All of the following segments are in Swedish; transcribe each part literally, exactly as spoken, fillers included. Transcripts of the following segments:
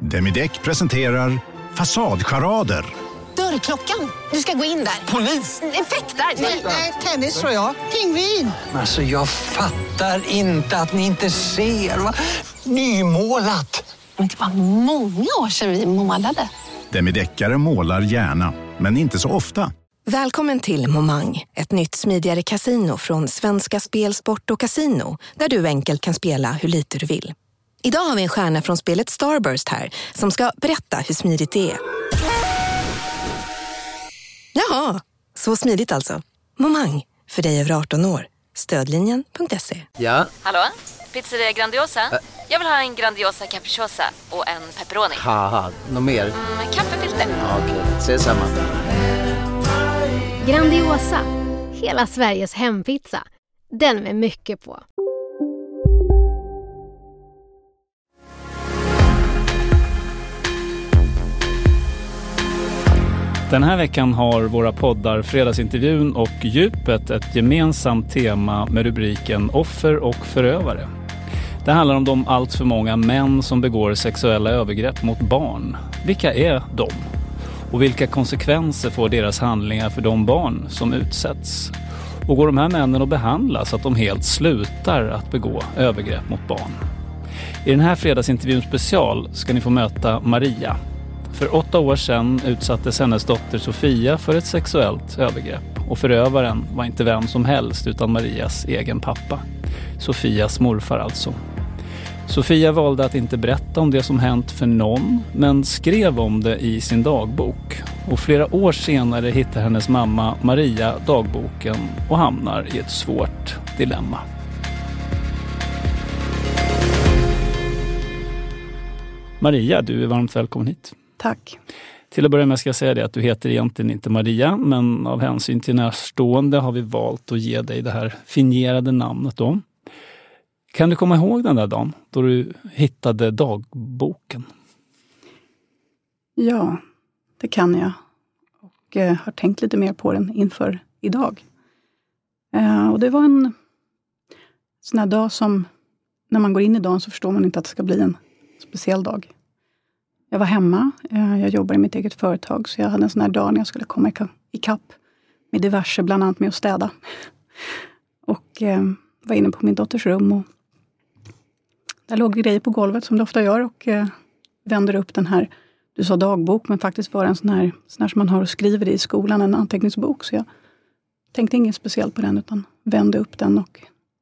Demideck presenterar Fasadcharader. Dörrklockan. Du ska gå in där. Polis? Effektar? Nej, nej, tennis tror jag. Pingvin. Alltså jag fattar inte att ni inte ser. Va? Nymålat. Men det var många år sedan vi målade. Demideckare målar gärna, men inte så ofta. Välkommen till Momang, ett nytt smidigare kasino från Svenska Spel, Sport och Casino, där du enkelt kan spela hur lite du vill. Idag har vi en stjärna från spelet Starburst här, som ska berätta hur smidigt det är. Jaha, så smidigt alltså. Momang, för dig över arton år. Stödlinjen punkt se. Ja? Hallå? Pizzeria Grandiosa? Ä- Jag vill ha en Grandiosa capriciosa och en pepperoni. Haha, något mer? Mm, kaffefilter. Ja, okej, okay. Ses samma. Grandiosa, hela Sveriges hempizza. Den med mycket på. Den här veckan har våra poddar Fredagsintervjun och Djupet ett gemensamt tema med rubriken Offer och förövare. Det handlar om de allt för många män som begår sexuella övergrepp mot barn. Vilka är de? Och vilka konsekvenser får deras handlingar för de barn som utsätts? Och går de här männen att behandla så att de helt slutar att begå övergrepp mot barn? I den här fredagsintervjun special ska ni få möta Maria. För åtta år sedan utsattes hennes dotter Sofia för ett sexuellt övergrepp. Och förövaren var inte vem som helst utan Marias egen pappa. Sofias morfar alltså. Sofia valde att inte berätta om det som hänt för någon, men skrev om det i sin dagbok. Och flera år senare hittar hennes mamma Maria dagboken och hamnar i ett svårt dilemma. Maria, du är varmt välkommen hit. Tack. Till att börja med ska jag säga det att du heter egentligen inte Maria, men av hänsyn till närstående har vi valt att ge dig det här fingerade namnet då. Kan du komma ihåg den där dagen då du hittade dagboken? Ja, det kan jag. Och eh, har tänkt lite mer på den inför idag. Eh, och det var en sån här dag som, när man går in i dagen så förstår man inte att det ska bli en speciell dag. Jag var hemma, eh, jag jobbar i mitt eget företag, så jag hade en sån här dag när jag skulle komma i kapp med diverse, bland annat med att städa. Och eh, var inne på min dotters rum och där låg grejer på golvet som det ofta gör och eh, vänder upp den här, du sa dagbok, men faktiskt var det en sån här, sån här som man har och skriver i skolan, en anteckningsbok. Så jag tänkte inget speciellt på den utan vände upp den och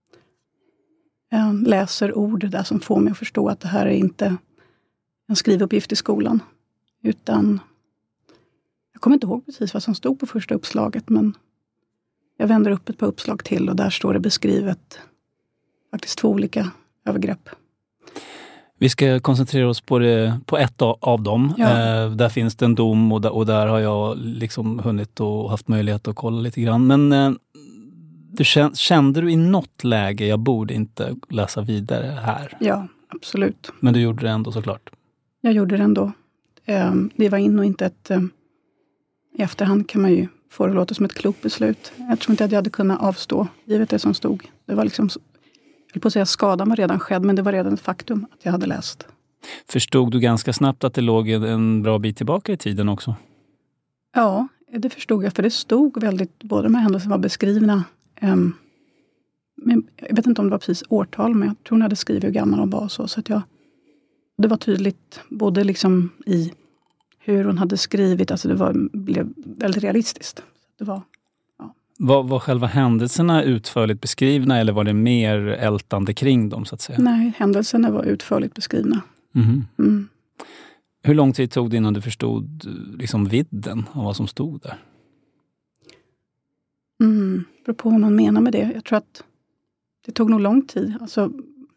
eh, läser ord där som får mig att förstå att det här är inte en skrivuppgift i skolan. Utan, jag kommer inte ihåg precis vad som stod på första uppslaget, men jag vänder upp ett par uppslag till och där står det beskrivet faktiskt två olika övergrepp. Vi ska koncentrera oss på, det, på ett av dem. Ja. Eh, där finns det en dom och där, och där har jag liksom hunnit och haft möjlighet att kolla lite grann. Men eh, du kände, kände du i något läge jag borde inte läsa vidare här? Ja, absolut. Men du gjorde det ändå såklart? Jag gjorde det ändå. Eh, det var in och inte ett... Eh, I efterhand kan man ju få det låta som ett klokt beslut. Jag tror inte att jag hade kunnat avstå, givet det som stod. Det var liksom... Jag vill på att säga skadan var redan skedd, men det var redan ett faktum att jag hade läst. Förstod du ganska snabbt att det låg en bra bit tillbaka i tiden också? Ja, det förstod jag. För det stod väldigt, både de här händelserna var beskrivna. Um, men jag vet inte om det var precis årtal, men jag tror hon hade skrivit hur gammal hon var. Så, så att jag, det var tydligt, både liksom i hur hon hade skrivit. Alltså det var, blev väldigt realistiskt. Det var... Var, var själva händelserna utförligt beskrivna eller var det mer ältande kring dem så att säga? Nej, händelserna var utförligt beskrivna. Mm. Mm. Hur lång tid tog det innan du förstod liksom vidden av vad som stod där? Mm, beror på vad man menar med det. Jag tror att det tog nog lång tid. Alltså,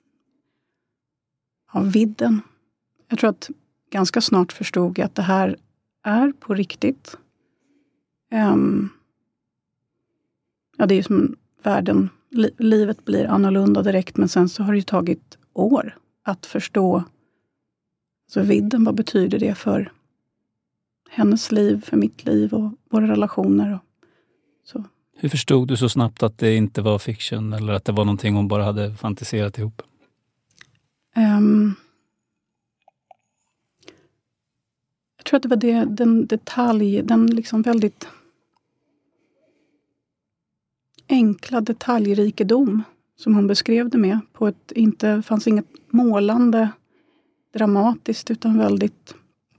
ja, vidden. Jag tror att ganska snart förstod jag att det här är på riktigt. Um, Ja, det är ju som världen, li, livet blir annorlunda direkt, men sen så har det ju tagit år att förstå alltså vidden, vad betyder det för hennes liv, för mitt liv och våra relationer. Och så. Hur förstod du så snabbt att det inte var fiction eller att det var någonting hon bara hade fantiserat ihop? Um, tror att det var det, den detalj, den liksom väldigt enkla detaljrikedom som hon beskrev det med. På ett, inte fanns inget målande dramatiskt utan väldigt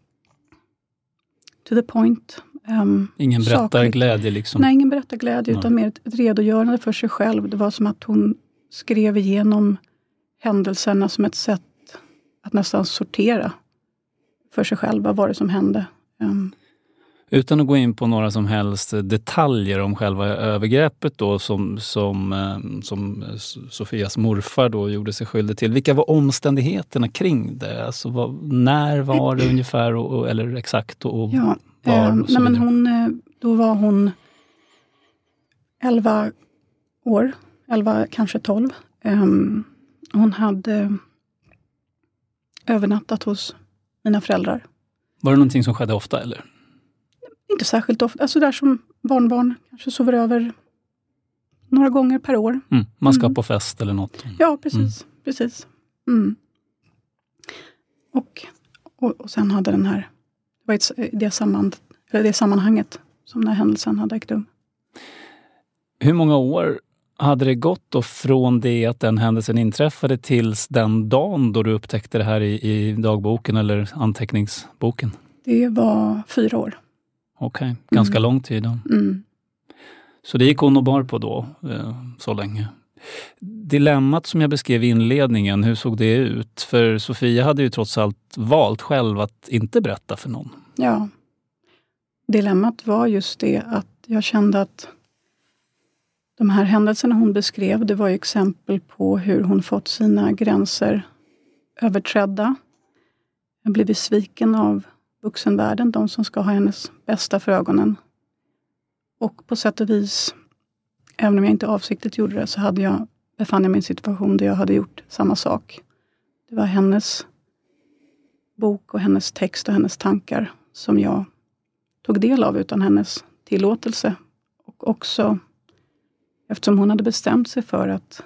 to the point. Um, ingen berättarglädje liksom? Nej, ingen berättarglädje Nej. utan mer ett, ett redogörande för sig själv. Det var som att hon skrev igenom händelserna som ett sätt att nästan sortera för sig själv. Vad var det som hände? Um, Utan att gå in på några som helst detaljer om själva övergreppet då som, som, som Sofias morfar då gjorde sig skyldig till. Vilka var omständigheterna kring det? Alltså vad, när var det ungefär och, eller exakt och ja, var? Och så nej, men hon, då var hon elva år, elva kanske tolv. Um, hon hade övernattat hos mina föräldrar. Var det någonting som skedde ofta eller? Inte särskilt ofta. Alltså där som barnbarn kanske sover över några gånger per år. Mm. Man ska mm. på fest eller något. Ja, precis. Mm. precis. Mm. Och, och, och sen hade den här, det var ett, det, samman, det sammanhanget som den här händelsen hade ägt rum. Hur många år hade det gått då från det att den händelsen inträffade tills den dagen då du upptäckte det här i, i dagboken eller anteckningsboken? Det var fyra år. Okej, okay. Ganska mm. lång tid då. Mm. Så det gick hon och bar på då, eh, så länge. Dilemmat som jag beskrev i inledningen, hur såg det ut? För Sofia hade ju trots allt valt själv att inte berätta för någon. Ja, dilemmat var just det att jag kände att de här händelserna hon beskrev, det var ju exempel på hur hon fått sina gränser överträdda. Jag blev besviken av vuxenvärlden, de som ska ha hennes bästa för ögonen. Och på sätt och vis, även om jag inte avsiktligt gjorde det, så hade jag, befann jag mig i en situation där jag hade gjort samma sak. Det var hennes bok och hennes text och hennes tankar som jag tog del av utan hennes tillåtelse. Och också eftersom hon hade bestämt sig för att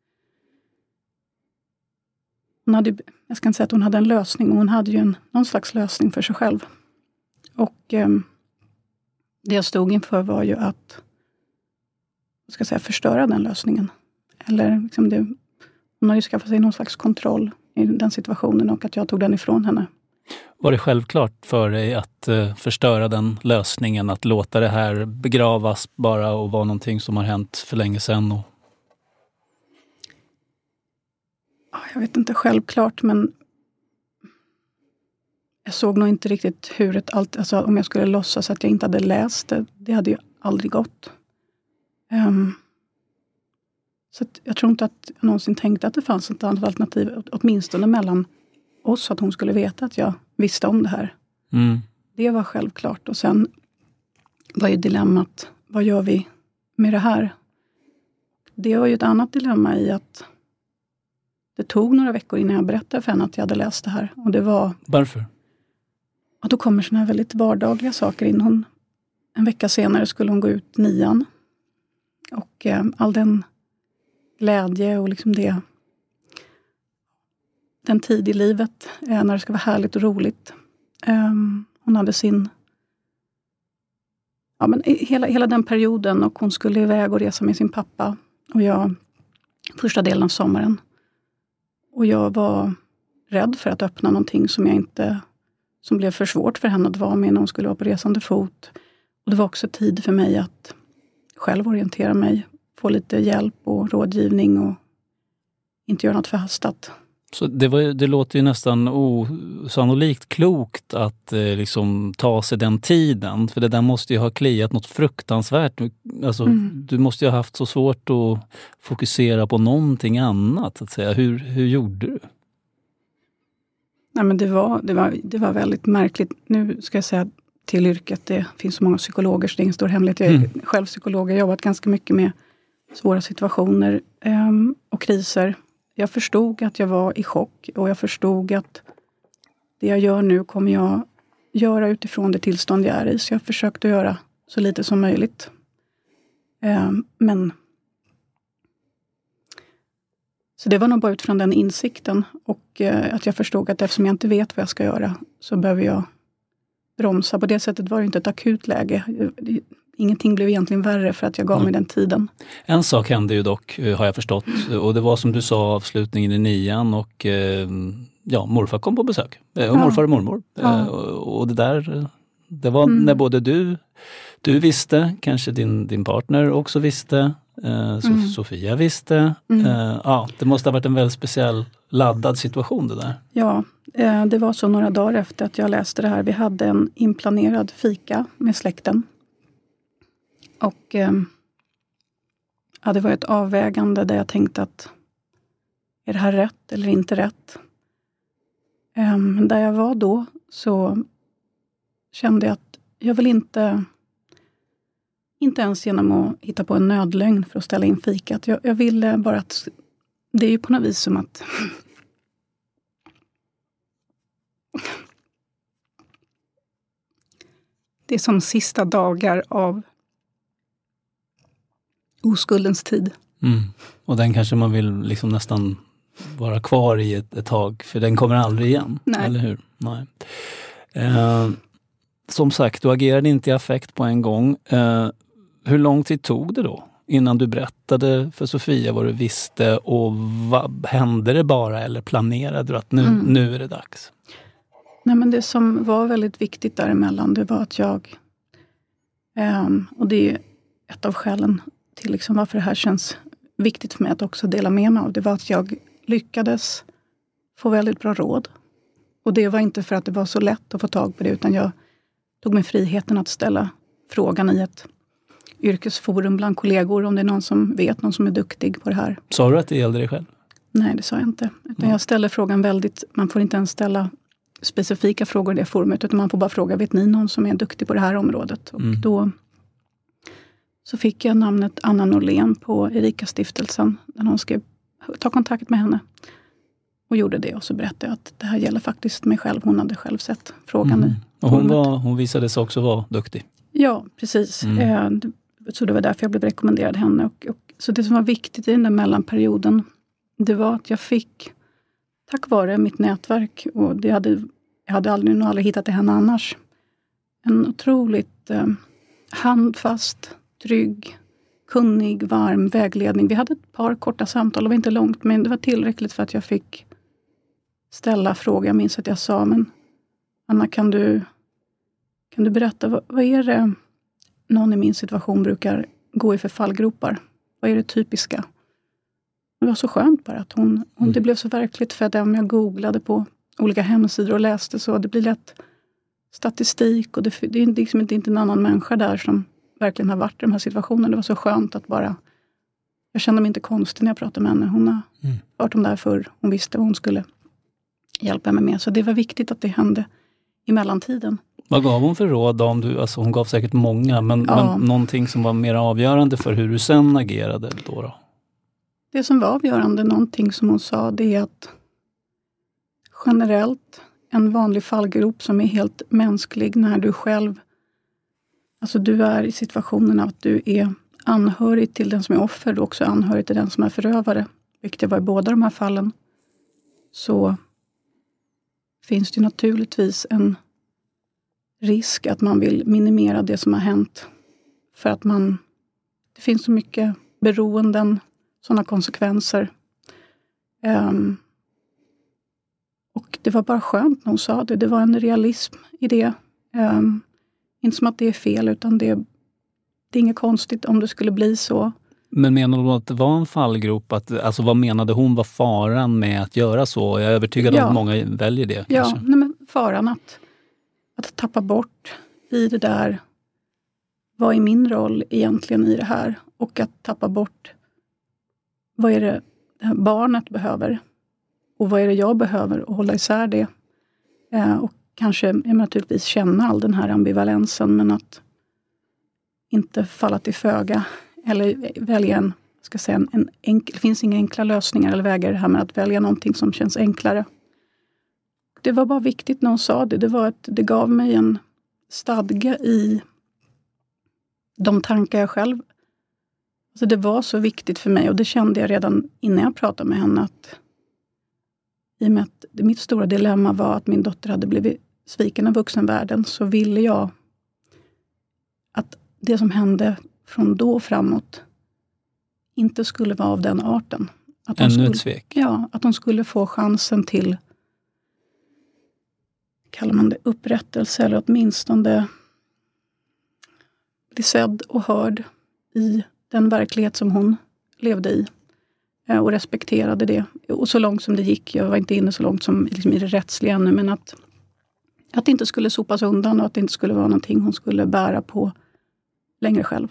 hon hade, jag ska inte säga att hon hade en lösning, men hon hade ju en, någon slags lösning för sig själv. Och eh, det jag stod inför var ju att jag ska säga, förstöra den lösningen. Eller liksom det, hon hade ju skaffat sig någon slags kontroll i den situationen och att jag tog den ifrån henne. Var det självklart för dig att uh, förstöra den lösningen, att låta det här begravas bara och vara någonting som har hänt för länge sedan? Och... Jag vet inte självklart, men jag såg nog inte riktigt hur ett allt, alltså om jag skulle låtsas att jag inte hade läst det, det hade ju aldrig gått. Um, så att jag tror inte att jag någonsin tänkte att det fanns ett annat alternativ, åtminstone mellan oss, att hon skulle veta att jag visste om det här. Mm. Det var självklart. Och sen var ju dilemmat, vad gör vi med det här? Det var ju ett annat dilemma i att det tog några veckor innan jag berättade för henne att jag hade läst det här. Och det var... Varför? Och då kommer såna här väldigt vardagliga saker in. Hon, en vecka senare skulle hon gå ut nian. Och eh, all den glädje och liksom det... Den tid i livet eh, när det ska vara härligt och roligt. Um, hon hade sin... Ja, men hela, hela den perioden, och hon skulle iväg och resa med sin pappa. Och jag... Första delen av sommaren. Och jag var rädd för att öppna någonting som jag inte... Som blev för svårt för henne att vara med när hon skulle vara på resande fot. Och det var också tid för mig att själv orientera mig. Få lite hjälp och rådgivning och inte göra något förhastat. Så det, var, det låter ju nästan osannolikt klokt att eh, liksom ta sig den tiden. För det där måste ju ha kliat något fruktansvärt. Alltså, mm. Du måste ju ha haft så svårt att fokusera på någonting annat. Att säga. Hur, hur gjorde du? Nej, men det var, det, var, det var väldigt märkligt. Nu ska jag säga till yrket, det finns så många psykologer så det är ingen stor hemlighet. Jag är mm. själv psykolog, jag har jobbat ganska mycket med svåra situationer um, och kriser. Jag förstod att jag var i chock och jag förstod att det jag gör nu kommer jag göra utifrån det tillstånd jag är i. Så jag försökte göra så lite som möjligt. Um, men så det var nog bara utifrån den insikten och uh, att jag förstod att eftersom jag inte vet vad jag ska göra så behöver jag bromsa. På det sättet var det inte ett akut läge. Ingenting blev egentligen värre för att jag gav mm. mig den tiden. En sak hände ju dock, har jag förstått. Och det var som du sa, avslutningen i nian och ja, morfar kom på besök. Och ja. morfar och mormor. Ja. Och det där, det var mm. när både du, du visste, kanske din, din partner också visste, eh, so- mm. Sofia visste. Mm. Eh, ja, det måste ha varit en väldigt speciell laddad situation det där. Ja, eh, det var så några dagar efter att jag läste det här. Vi hade en inplanerad fika med släkten. Och eh, ja, det var ett avvägande där jag tänkte att är det här rätt eller inte rätt? Eh, där jag var då så kände jag att jag vill inte, inte ens genom att hitta på en nödlögn för att ställa in fikat. Jag, jag ville bara att, det är ju på något vis som att det är som sista dagar av oskuldens tid. Mm. Och den kanske man vill liksom nästan vara kvar i ett, ett tag, för den kommer aldrig igen. Nej. Eller hur? Nej. Eh, som sagt, du agerade inte i affekt på en gång. Eh, hur lång tid tog det då innan du berättade för Sofia vad du visste, och vad, hände det bara eller planerade du att nu, mm. nu är det dags? Nej, men det som var väldigt viktigt däremellan, det var att jag eh, och det är ett av skälen till liksom varför det här känns viktigt för mig att också dela med mig av. Det var att jag lyckades få väldigt bra råd. Och det var inte för att det var så lätt att få tag på det, utan jag tog mig friheten att ställa frågan i ett yrkesforum bland kollegor, om det är någon som vet, någon som är duktig på det här. Sa du att det gällde dig själv? Nej, det sa jag inte. Utan mm. jag ställde frågan väldigt, man får inte ens ställa specifika frågor i det forumet, utan man får bara fråga, vet ni någon som är duktig på det här området? Och mm. då så fick jag namnet Anna Norlén på Erika-stiftelsen, när någon skrev, ta kontakt med henne. Och gjorde det, och så berättade jag att det här gäller faktiskt mig själv. Hon hade själv sett frågan mm. i och hon, var, hon visade sig också vara duktig. Ja, precis. Mm. Eh, så det var därför jag blev rekommenderad henne. Och, och, så det som var viktigt i den där mellanperioden, det var att jag fick, tack vare mitt nätverk, och det hade, jag hade aldrig, nog aldrig hittat det henne annars, en otroligt eh, handfast, trygg, kunnig, varm vägledning. Vi hade ett par korta samtal, det var inte långt, men det var tillräckligt för att jag fick ställa frågor. Jag minns att jag sa, men Anna, kan du, kan du berätta, vad, vad är det någon i min situation brukar gå i för fallgropar? Vad är det typiska? Det var så skönt bara att hon, hon mm. det blev så verkligt, för att om jag googlade på olika hemsidor och läste så, det blir lätt statistik, och det, det är liksom inte, inte en annan människa där som verkligen har varit i de här situationerna. Det var så skönt att bara, jag kände mig inte konstig när jag pratade med henne. Hon har mm. varit om det här förr. Hon visste vad hon skulle hjälpa mig med. Så det var viktigt att det hände i mellantiden. Vad gav hon för råd om du, alltså hon gav säkert många, men, ja. men någonting som var mer avgörande för hur du sen agerade då då? Det som var avgörande, någonting som hon sa, det är att generellt en vanlig fallgrop som är helt mänsklig när du själv, alltså du är i situationen att du är anhörig till den som är offer, och också anhörig till den som är förövare, vilket var i båda de här fallen, så finns det naturligtvis en risk att man vill minimera det som har hänt. För att man, det finns så mycket beroenden, sådana konsekvenser. Um, och det var bara skönt när hon sa det. Det var en realism i det. Um, inte som att det är fel, utan det, det är inget konstigt om det skulle bli så. Men menar du att det var en fallgrop? Att, alltså vad menade hon var faran med att göra så? Jag är övertygad ja. om att många väljer det. Ja, kanske. Nej, men faran att, att tappa bort i det där, vad är min roll egentligen i det här? Och att tappa bort, vad är det, det här barnet behöver? Och vad är det jag behöver? Och hålla isär det. Eh, och kanske jag naturligtvis känna all den här ambivalensen, men att inte falla till föga. Eller välja en, ska säga, en, en enkel, det finns inga enkla lösningar eller vägar i det här med att välja någonting som känns enklare. Det var bara viktigt när hon sa det. Det var att det gav mig en stadga i de tankar jag själv. Alltså det var så viktigt för mig, och det kände jag redan innan jag pratade med henne, att i och med att mitt stora dilemma var att min dotter hade blivit sviken av vuxenvärlden, så ville jag att det som hände från då framåt inte skulle vara av den arten. Att de Ännu skulle, ett svek. Ja, att de skulle få chansen till, kallar man det, upprättelse, eller åtminstone bli sedd och hörd i den verklighet som hon levde i. Och respekterade det. Och så långt som det gick. Jag var inte inne så långt som liksom i det rättsliga ännu. Men att, att det inte skulle sopas undan. Och att det inte skulle vara någonting hon skulle bära på längre själv.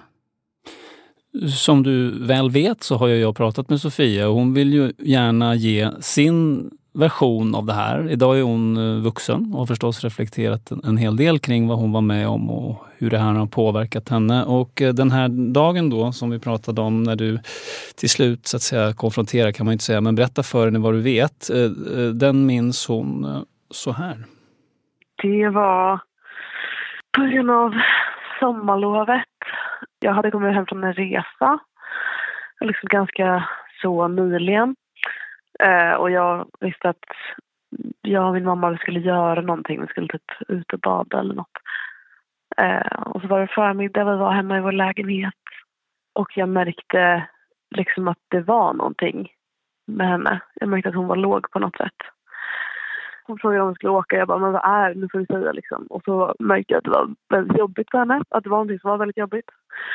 Som du väl vet så har jag pratat med Sofia. Och hon vill ju gärna ge sin version av det här. Idag är hon vuxen och har förstås reflekterat en hel del kring vad hon var med om och hur det här har påverkat henne. Och den här dagen då som vi pratade om, när du till slut så att säga konfronterar, kan man inte säga, men berätta för henne vad du vet, den minns hon så här. Det var början av sommarlovet. Jag hade kommit hem från en resa liksom ganska så nyligen. Eh, och jag visste att jag och min mamma skulle göra någonting. Vi skulle typ ut och bada eller något. Eh, och så var det förmiddag, vi var hemma i vår lägenhet. Och jag märkte liksom att det var någonting med henne. Jag märkte att hon var låg på något sätt. Hon frågade om hon skulle åka. Jag bara, men vad är det? Nu får vi säga liksom. Och så märkte jag att det var väldigt jobbigt för henne. Att det var någonting som var väldigt jobbigt.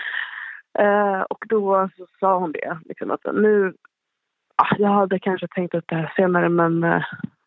Eh, och då så sa hon det. Liksom, att nu... Ah, jag hade kanske tänkt ut det här senare, men eh,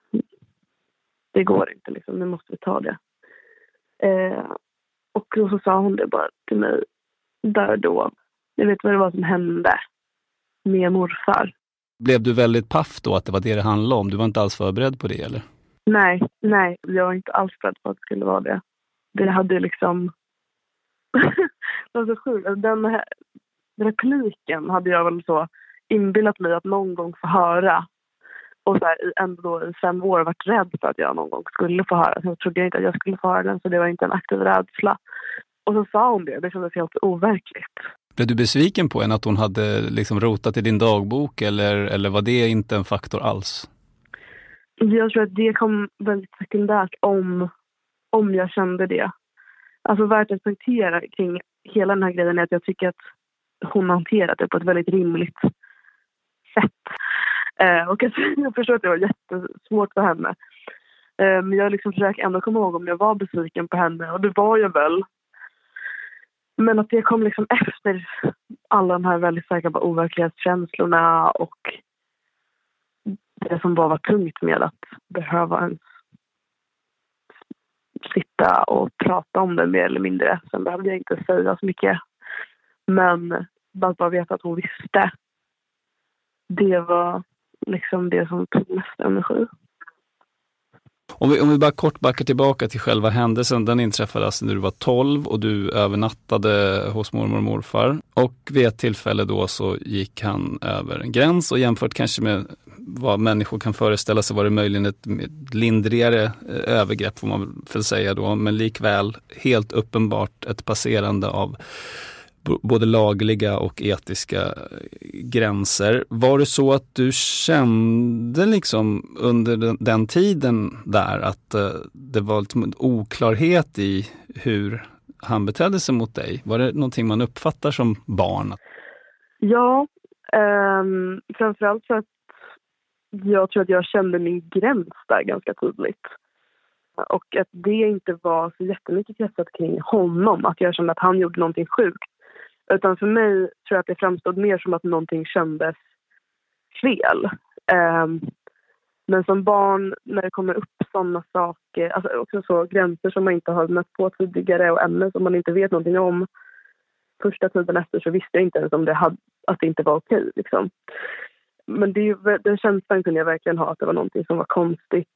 det går inte. Liksom. Nu måste vi ta det. Eh, och då så sa hon det bara till mig där då. Jag vet vad det var som hände med morfar. Blev du väldigt paff då att det var det det handlade om? Du var inte alls förberedd på det, eller? Nej, nej. Jag var inte alls beredd på att det skulle vara det. Det hade liksom... det var så sjukt. Den här repliken hade jag väl så... inbillat mig att någon gång få höra. Och så här, ändå då i fem år varit rädd för att jag någon gång skulle få höra. Så jag trodde inte att jag skulle få höra den, så det var inte en aktiv rädsla. Och så sa hon det, det kändes helt overkligt. Blev du besviken på henne att hon hade liksom rotat i din dagbok, eller, eller var det inte en faktor alls? Jag tror att det kom väldigt sekundärt om, om jag kände det. Alltså värt att poängtera kring hela den här grejen är att jag tycker att hon hanterat det på ett väldigt rimligt sätt. Eh, och jag förstår att det var jättesvårt för henne. Eh, men jag liksom försöker ändå komma ihåg om jag var besviken på henne. Och det var jag väl. Men att det kom liksom efter alla de här väldigt starka overklighetskänslorna och det som bara var tungt med att behöva ens sitta och prata om det mer eller mindre. Sen behövde jag inte säga så mycket. Men bara, bara veta att hon visste. Det var liksom det som tog mest energi. Om vi, om vi bara kort backar tillbaka till själva händelsen. Den inträffade alltså när du var tolv och du övernattade hos mormor och morfar. Och vid ett tillfälle då så gick han över en gräns, och jämfört kanske med vad människor kan föreställa sig var det möjligen ett lindrigare övergrepp, får man väl säga då. Men likväl helt uppenbart ett passerande av både lagliga och etiska gränser. Var det så att du kände liksom under den, den tiden där att uh, det var liksom en oklarhet i hur han betedde sig mot dig? Var det någonting man uppfattar som barn? Ja, um, framförallt för att jag tror att jag kände min gräns där ganska tydligt. Och att det inte var så jättemycket kretsat kring honom, att jag kände att han gjorde någonting sjukt. Utan för mig tror jag att det framstod mer som att någonting kändes fel. Um, men som barn, när det kommer upp sådana saker, alltså också så gränser som man inte har mött på tidigare och ämnen som man inte vet någonting om. Första tiden efter så visste jag inte ens om det hade, att det inte var okej. Liksom. Men det, den känslan kunde jag verkligen ha, att det var någonting som var konstigt.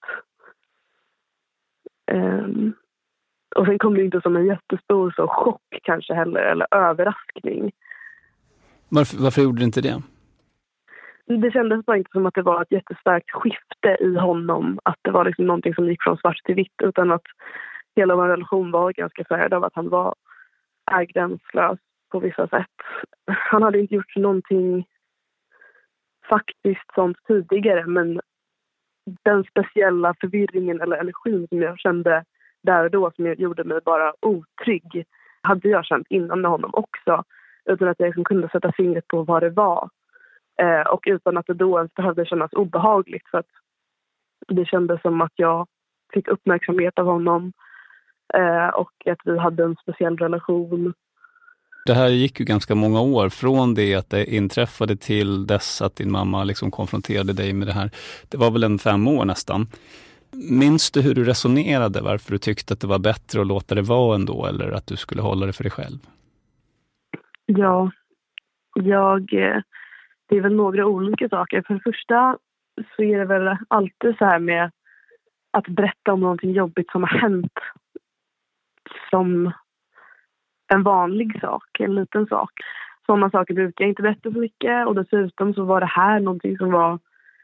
Um, Och sen kom det inte som en jättestor så chock kanske heller, eller överraskning. Varför, varför gjorde du inte det? Det kändes bara inte som att det var ett jättestarkt skifte i honom. Att det var liksom någonting som gick från svart till vitt. Utan att hela vår relation var ganska färd av att han var är gränslös på vissa sätt. Han hade inte gjort någonting faktiskt sånt tidigare. Men den speciella förvirringen eller energin som jag kände där och då som gjorde mig bara otrygg hade jag känt innan med honom också. Utan att jag liksom kunde sätta fingret på vad det var. Eh, och utan att det då ens behövde kännas obehagligt. För att det kändes som att jag fick uppmärksamhet av honom. Eh, och att vi hade en speciell relation. Det här gick ju ganska många år från det att det inträffade till dess att din mamma liksom konfronterade dig med det här. Det var väl en fem år nästan. Minns du hur du resonerade? Varför du tyckte att det var bättre att låta det vara ändå? Eller att du skulle hålla det för dig själv? Ja, jag, det är väl några olika saker. För det första så är det väl alltid så här med att berätta om någonting jobbigt som har hänt som en vanlig sak, en liten sak. Sådana saker brukar jag inte berätta så mycket. Och dessutom så var det här någonting som var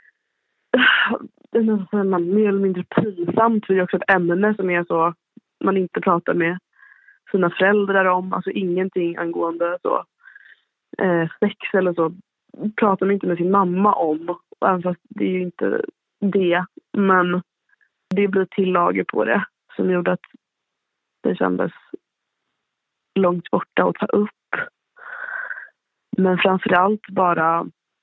mer eller mindre pinsamt. För det är också ett ämne som är så man inte pratar med sina föräldrar om. Alltså ingenting angående så eh, sex eller så pratar man inte med sin mamma om. Även fast det är ju inte det. Men det blir tillager på det som gjorde att det kändes långt borta att ta upp. Men framförallt bara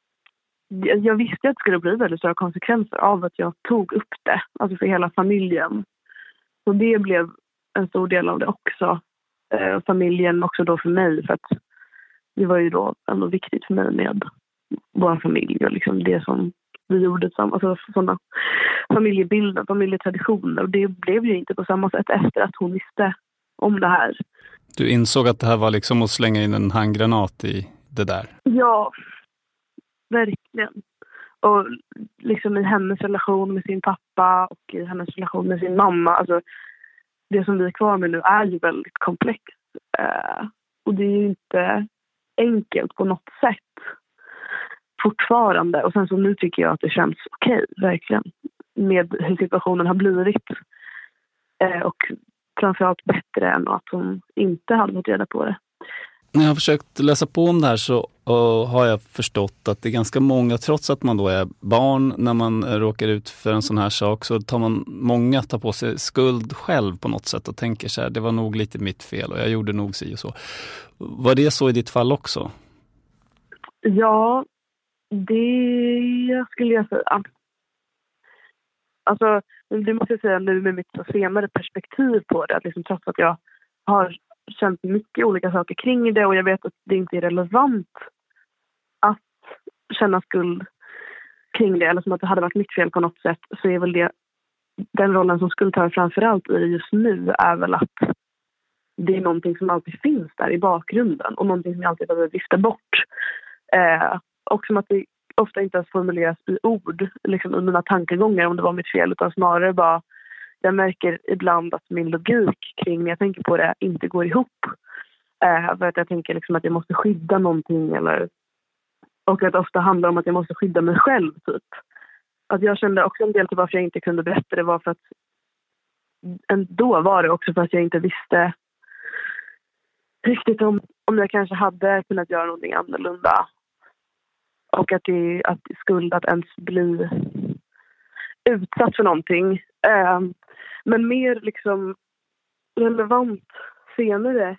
jag visste att det skulle bli väldigt stora konsekvenser av att jag tog upp det. Alltså för hela familjen. Och det blev en stor del av det också. Eh, familjen också då för mig. För att det var ju då ändå viktigt för mig med vår familj. Och liksom det som vi gjorde tillsammans. Alltså sådana familjebilder, familjetraditioner. Och det blev ju inte på samma sätt efter att hon visste om det här. Du insåg att det här var liksom att slänga in en handgranat i det där? Ja, verkligen. Och liksom i hennes relation med sin pappa och i hennes relation med sin mamma. Alltså, det som vi är kvar med nu är ju väldigt komplext. Eh, och det är ju inte enkelt på något sätt fortfarande. Och sen så nu tycker jag att det känns okej, verkligen. Med hur situationen har blivit. Eh, och framförallt bättre än att hon inte hade fått reda på det. När jag har försökt läsa på om det här så uh, har jag förstått att det är ganska många, trots att man då är barn när man råkar ut för en sån här sak, så tar man många tar på sig skuld själv på något sätt och tänker så här, det var nog lite mitt fel och jag gjorde nog si och så. Var det så i ditt fall också? Ja, det skulle jag säga. Alltså, det måste jag säga nu med mitt senare perspektiv på det, att liksom trots att jag har känt mycket olika saker kring det och jag vet att det inte är relevant att känna skuld kring det eller som att det hade varit mitt fel på något sätt, så är väl det den rollen som skuldtar framförallt i det just nu är väl att det är någonting som alltid finns där i bakgrunden och någonting som jag alltid behöver vifta bort. Eh, och som att det ofta inte ens formuleras i ord liksom i mina tankegångar om det var mitt fel, utan snarare bara jag märker ibland att min logik kring när jag tänker på det inte går ihop. Eh, för att jag tänker liksom att jag måste skydda någonting eller och att det ofta handlar om att jag måste skydda mig själv typ. Att jag kände också en del till varför jag inte kunde berätta det var för att ändå var det också för att jag inte visste riktigt om, om jag kanske hade kunnat göra någonting annorlunda. Och att det att skuld att ens bli utsatt för någonting. Eh, men mer liksom relevant senare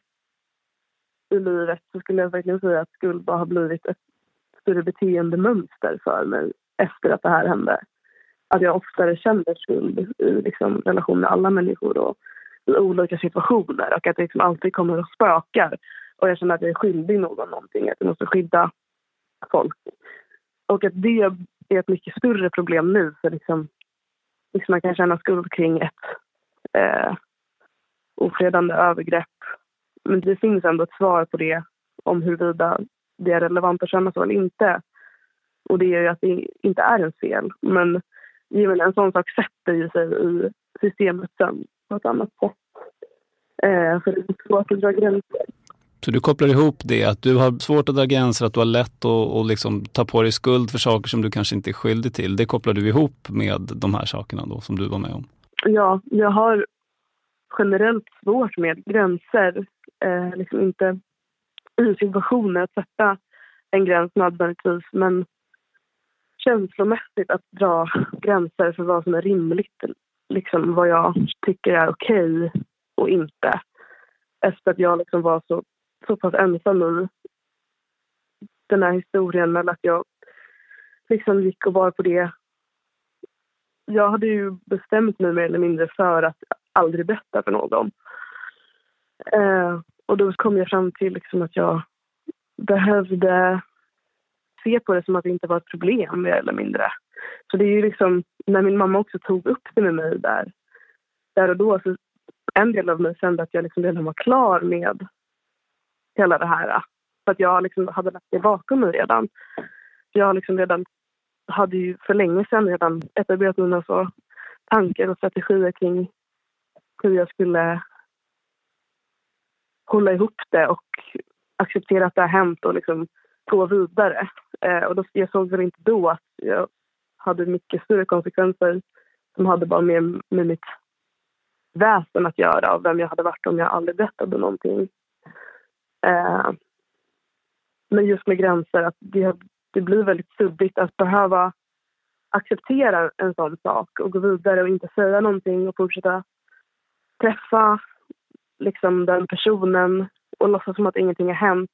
i livet så skulle jag verkligen säga att skuld bara har blivit ett större beteendemönster för mig efter att det här hände. Att jag oftare kände skuld i liksom, relation med alla människor och i olika situationer. Och att det liksom alltid kommer att spöka. Och jag känner att jag är skyldig någon någonting. Att jag måste skydda folk. Och att det är ett mycket större problem nu. För liksom, liksom man kan känna skuld kring ett eh, ofredande övergrepp. Men det finns ändå ett svar på det. Om huruvida det är relevant att känna så eller inte. Och det är ju att det inte är en fel. Men en sån sak sätter ju sig i systemet sen på ett annat sätt. Eh, för det är svårt att dra gränser. Så du kopplar ihop det, att du har svårt att dra gränser, att du har lätt att och liksom ta på dig skuld för saker som du kanske inte är skyldig till. Det kopplar du ihop med de här sakerna då som du var med om? Ja, jag har generellt svårt med gränser. Eh, liksom inte i situationer att sätta en gräns nödvändigtvis, men känslomässigt att dra gränser för vad som är rimligt liksom vad jag tycker är okej och inte. Efter att jag liksom var så, så pass ensam i den här historien, eller att jag liksom gick och var på det. Jag hade ju bestämt mig mer eller mindre för att aldrig berätta för någon. Eh, och då kom jag fram till liksom att jag behövde se på det som att det inte var ett problem mer eller mindre. Så det är ju liksom, när min mamma också tog upp det med mig där, där och då, så en del av mig kände att jag liksom redan var klar med hela det här. För att jag liksom hade lagt det bakom mig redan. Jag liksom redan hade ju för länge sedan redan etablerat mina så tankar och strategier kring hur jag skulle hålla ihop det och acceptera att det har hänt och liksom gå vidare. Eh, och då, jag såg väl inte då att jag hade mycket större konsekvenser som hade bara med, med mitt väsen att göra, av vem jag hade varit om jag aldrig berättade någonting. Eh, men just med gränser, att det, det blir väldigt suddigt att behöva acceptera en sån sak och gå vidare och inte säga någonting och fortsätta träffa liksom den personen och låtsas som att ingenting har hänt.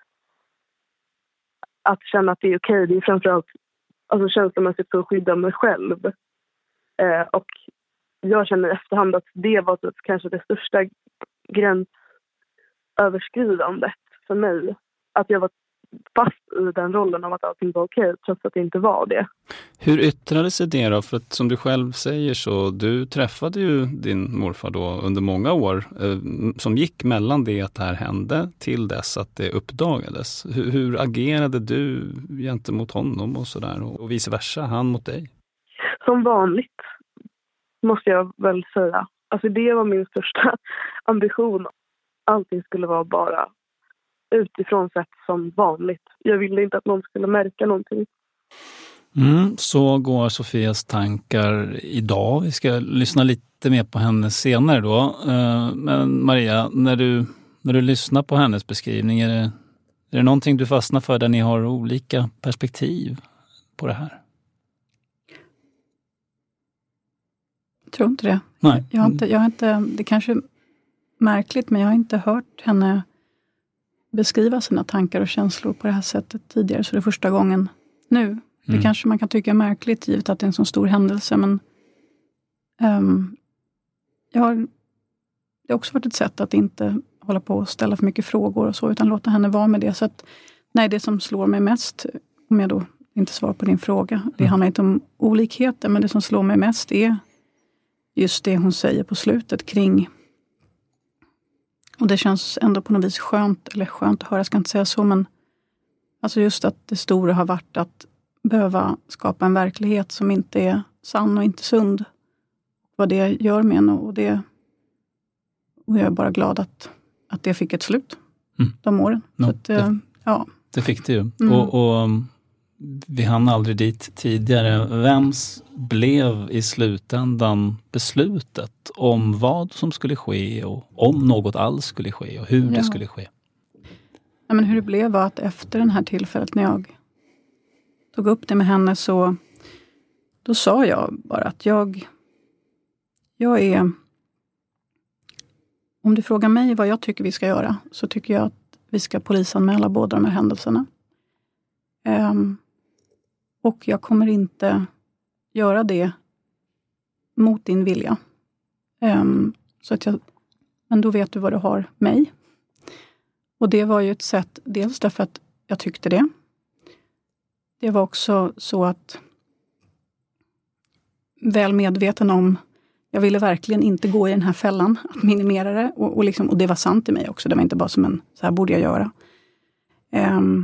Att känna att det är okej, det är framförallt alltså känslomässigt för att skydda mig själv. Eh, och jag känner i efterhand att det var typ kanske det största gränsöverskridandet för mig. Att jag var fast i den rollen av att allting var okej, trots att det inte var det. Hur yttrade sig det då? För att som du själv säger så, du träffade ju din morfar då under många år eh, som gick mellan det att det här hände till dess att det uppdagades. Hur, hur agerade du gentemot honom och sådär och, och vice versa, han mot dig? Som vanligt, måste jag väl säga. Alltså det var min största ambition. Allting skulle vara bara utifrån sett som vanligt. Jag ville inte att någon skulle märka någonting. Mm, så går Sofias tankar idag. Vi ska lyssna lite mer på henne senare då. Men Maria, när du, när du lyssnar på hennes beskrivning, är det, är det någonting du fastnar för där ni har olika perspektiv på det här? Jag tror inte det. Nej. Jag har inte, jag har inte, det är kanske är märkligt, men jag har inte hört henne beskriva sina tankar och känslor på det här sättet tidigare. Så det är första gången nu. Mm. Det kanske man kan tycka är märkligt givet att det är en så stor händelse. Men um, jag har, det har också varit ett sätt att inte hålla på och ställa för mycket frågor och så. Utan låta henne vara med det. Så att, nej, det som slår mig mest, om jag då inte svarar på din fråga. Mm. Det handlar inte om olikheter. Men det som slår mig mest är just det hon säger på slutet kring. Och det känns ändå på något vis skönt, eller skönt att höra, jag ska inte säga så, men alltså just att det stora har varit att behöva skapa en verklighet som inte är sann och inte sund. Vad det gör med en, och det och jag är bara glad att, att det fick ett slut mm. de åren. No, så att, det, ja. det fick det ju. Mm. Och, och vi hann aldrig dit tidigare. Vems blev i slutändan beslutet om vad som skulle ske och om något alls skulle ske och hur ja. det skulle ske? Ja, men hur det blev var att efter den här tillfället när jag tog upp det med henne, så då sa jag bara att jag jag är, om du frågar mig vad jag tycker vi ska göra, så tycker jag att vi ska polisanmäla båda de här händelserna. Um, och jag kommer inte göra det mot din vilja. Um, så att jag, men då vet du vad du har mig. Och det var ju ett sätt, dels därför att jag tyckte det. Det var också så att väl medveten om, jag ville verkligen inte gå i den här fällan, att minimera det. Och, och, liksom, och det var sant i mig också, det var inte bara som en, så här borde jag göra. Um,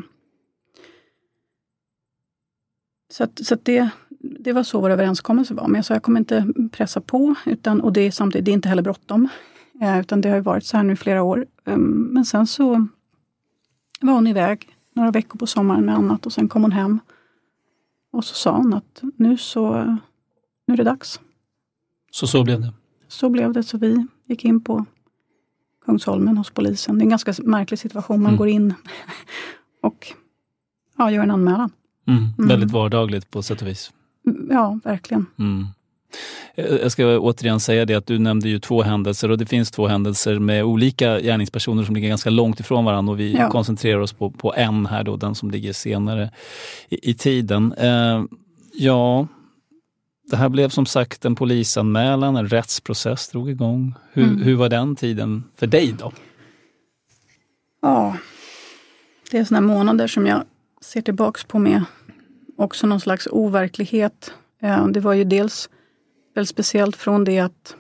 Så, att, så att det, det var så vår överenskommelse var. Men jag sa, jag kommer inte pressa på. Utan, och det är, samtidigt, det är inte heller bråttom. Eh, utan det har ju varit så här nu i flera år. Um, men sen så var hon iväg några veckor på sommaren med annat. Och sen kom hon hem. Och så sa hon att nu så nu är det dags. Så så blev det? Så blev det. Så vi gick in på Kungsholmen hos polisen. Det är en ganska märklig situation. Man mm. går in och ja, gör en anmälan. Mm, väldigt vardagligt på sätt och vis. Ja, verkligen. Mm. Jag ska återigen säga det att du nämnde ju två händelser och det finns två händelser med olika gärningspersoner som ligger ganska långt ifrån varandra och vi ja. koncentrerar oss på, på en här då, den som ligger senare i, i tiden. Eh, ja, det här blev som sagt en polisanmälan, en rättsprocess drog igång. Hur, mm. hur var den tiden för dig då? Ja, det är såna månader som jag ser tillbaks på med också någon slags overklighet. Eh, det var ju dels väldigt speciellt från det att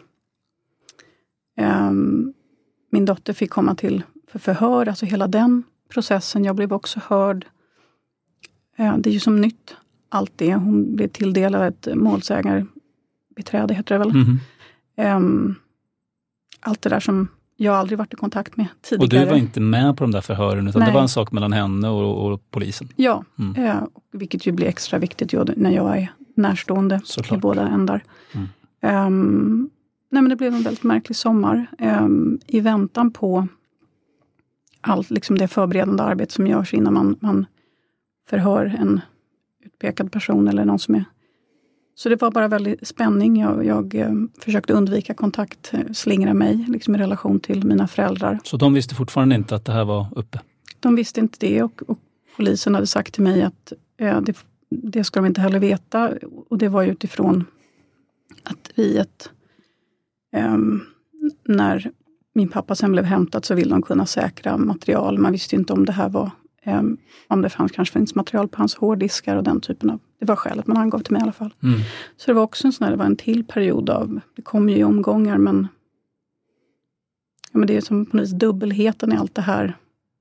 um, min dotter fick komma till för förhör. Alltså hela den processen. Jag blev också hörd. Uh, det är ju som nytt allt det. Hon blev tilldelad ett målsägarbiträde heter det väl. Mm. Um, allt det där som jag aldrig varit i kontakt med tidigare. Och du var inte med på de där förhören utan Nej. det var en sak mellan henne och, och polisen? Ja, mm. uh, vilket ju blir extra viktigt ju, när jag är närstående Såklart. i båda ändar. Mm. Um, nej men det blev en väldigt märklig sommar. Um, I väntan på allt liksom det förberedande arbete som görs innan man, man förhör en utpekad person eller någon som är. Så det var bara väldigt spänning. Jag, jag um, försökte undvika kontakt, slingra mig liksom i relation till mina föräldrar. Så de visste fortfarande inte att det här var uppe? De visste inte det och, och polisen hade sagt till mig att uh, det Det ska de inte heller veta och det var ju utifrån att vi ett, um, när min pappa sen blev hämtad så ville de kunna säkra material. Man visste inte om det här var, um, om det fanns kanske finns material på hans hårddiskar och den typen av, det var skälet man angav till mig i alla fall. Mm. Så det var också en sån här, det var en till period av, det kom ju i omgångar men, ja, men det är som på något vis dubbelheten i allt det här.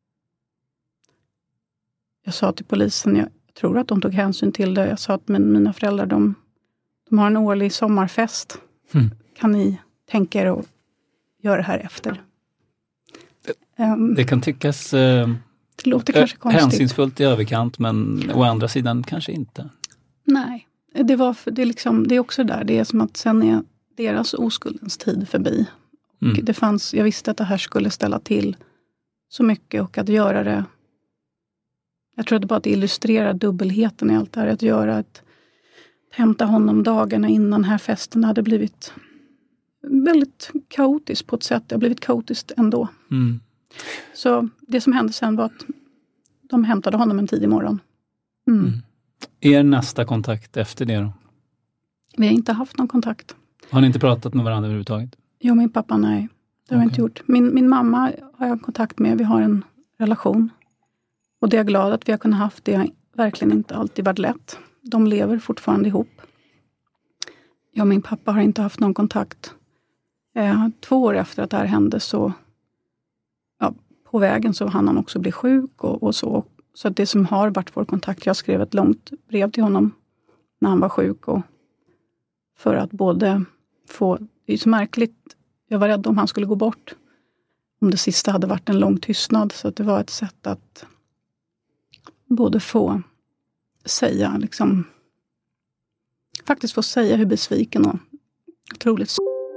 Jag sa till polisen, jag Jag tror att de tog hänsyn till det. Jag sa att men mina föräldrar, de, de har en årlig sommarfest. Mm. Kan ni tänka er att göra det här efter? Det, um, det kan tyckas eh, det låter kanske konstigt. hänsynsfullt i överkant, men å andra sidan kanske inte. Nej, det, var för, det, är liksom, det är också där. Det är som att sen är deras oskuldens tid förbi. Mm. Och det fanns, jag visste att det här skulle ställa till så mycket och att göra det. Jag tror att det bara att illustrera dubbelheten i allt det här. Att göra ett, hämta honom dagarna innan den här festen hade blivit väldigt kaotiskt på ett sätt. Det har blivit kaotiskt ändå. Mm. Så det som hände sen var att de hämtade honom en tidig morgon. Mm. Mm. Er nästa kontakt efter det då? Vi har inte haft någon kontakt. Har ni inte pratat med varandra överhuvudtaget? Jag och min pappa, nej. Det har okay. jag inte gjort. Min, min mamma har jag kontakt med. Vi har en relation. Och det är jag glad att vi har kunnat haft. Det har verkligen inte alltid varit lätt. De lever fortfarande ihop. Jag och min pappa har inte haft någon kontakt. Eh, två år efter att det här hände så... Ja, på vägen så hann han också bli sjuk och, och så. Så att det som har varit vår kontakt... Jag skrev ett långt brev till honom när han var sjuk. Och för att både få... Det är så märkligt. Jag var rädd om han skulle gå bort. Om det sista hade varit en lång tystnad. Så att det var ett sätt att... både få säga liksom faktiskt få säga hur besviken och otroligt.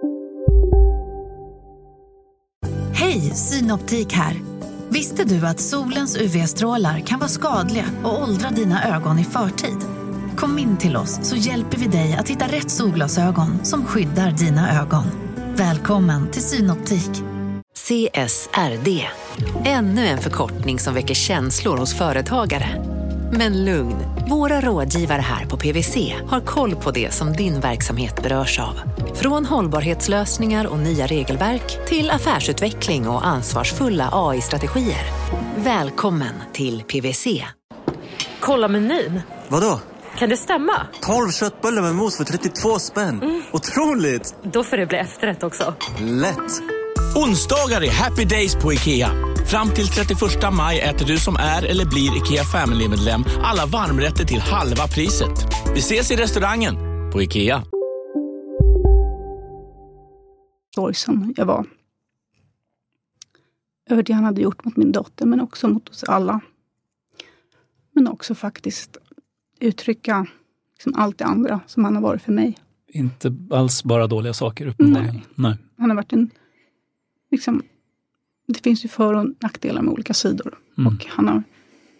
Hej, Synoptik här. Visste du att solens U V-strålar kan vara skadliga och åldra dina ögon i förtid? Kom in till oss så hjälper vi dig att hitta rätt solglasögon som skyddar dina ögon. Välkommen till Synoptik. C S R D. Ännu en förkortning som väcker känslor hos företagare. Men lugn, våra rådgivare här på P W C har koll på det som din verksamhet berörs av. Från hållbarhetslösningar och nya regelverk till affärsutveckling och ansvarsfulla A I-strategier. Välkommen till P W C. Kolla menyn. Vadå? Kan det stämma? tolv köttbullar med mos för trettiotvå spänn. Mm. Otroligt! Då får det bli efterrätt också. Lätt! Onsdagar är happy days på IKEA. Fram till trettioförsta maj äter du som är eller blir IKEA Family-medlem alla varmrätter till halva priset. Vi ses i restaurangen på IKEA. Sorgsen jag var. Över det han hade gjort mot min dotter men också mot oss alla. Men också faktiskt uttrycka liksom allt det andra som han har varit för mig. Inte alls bara dåliga saker uppenbarligen. Nej. Nej. Han har varit en liksom, det finns ju för- och nackdelar med olika sidor. Mm. Och han har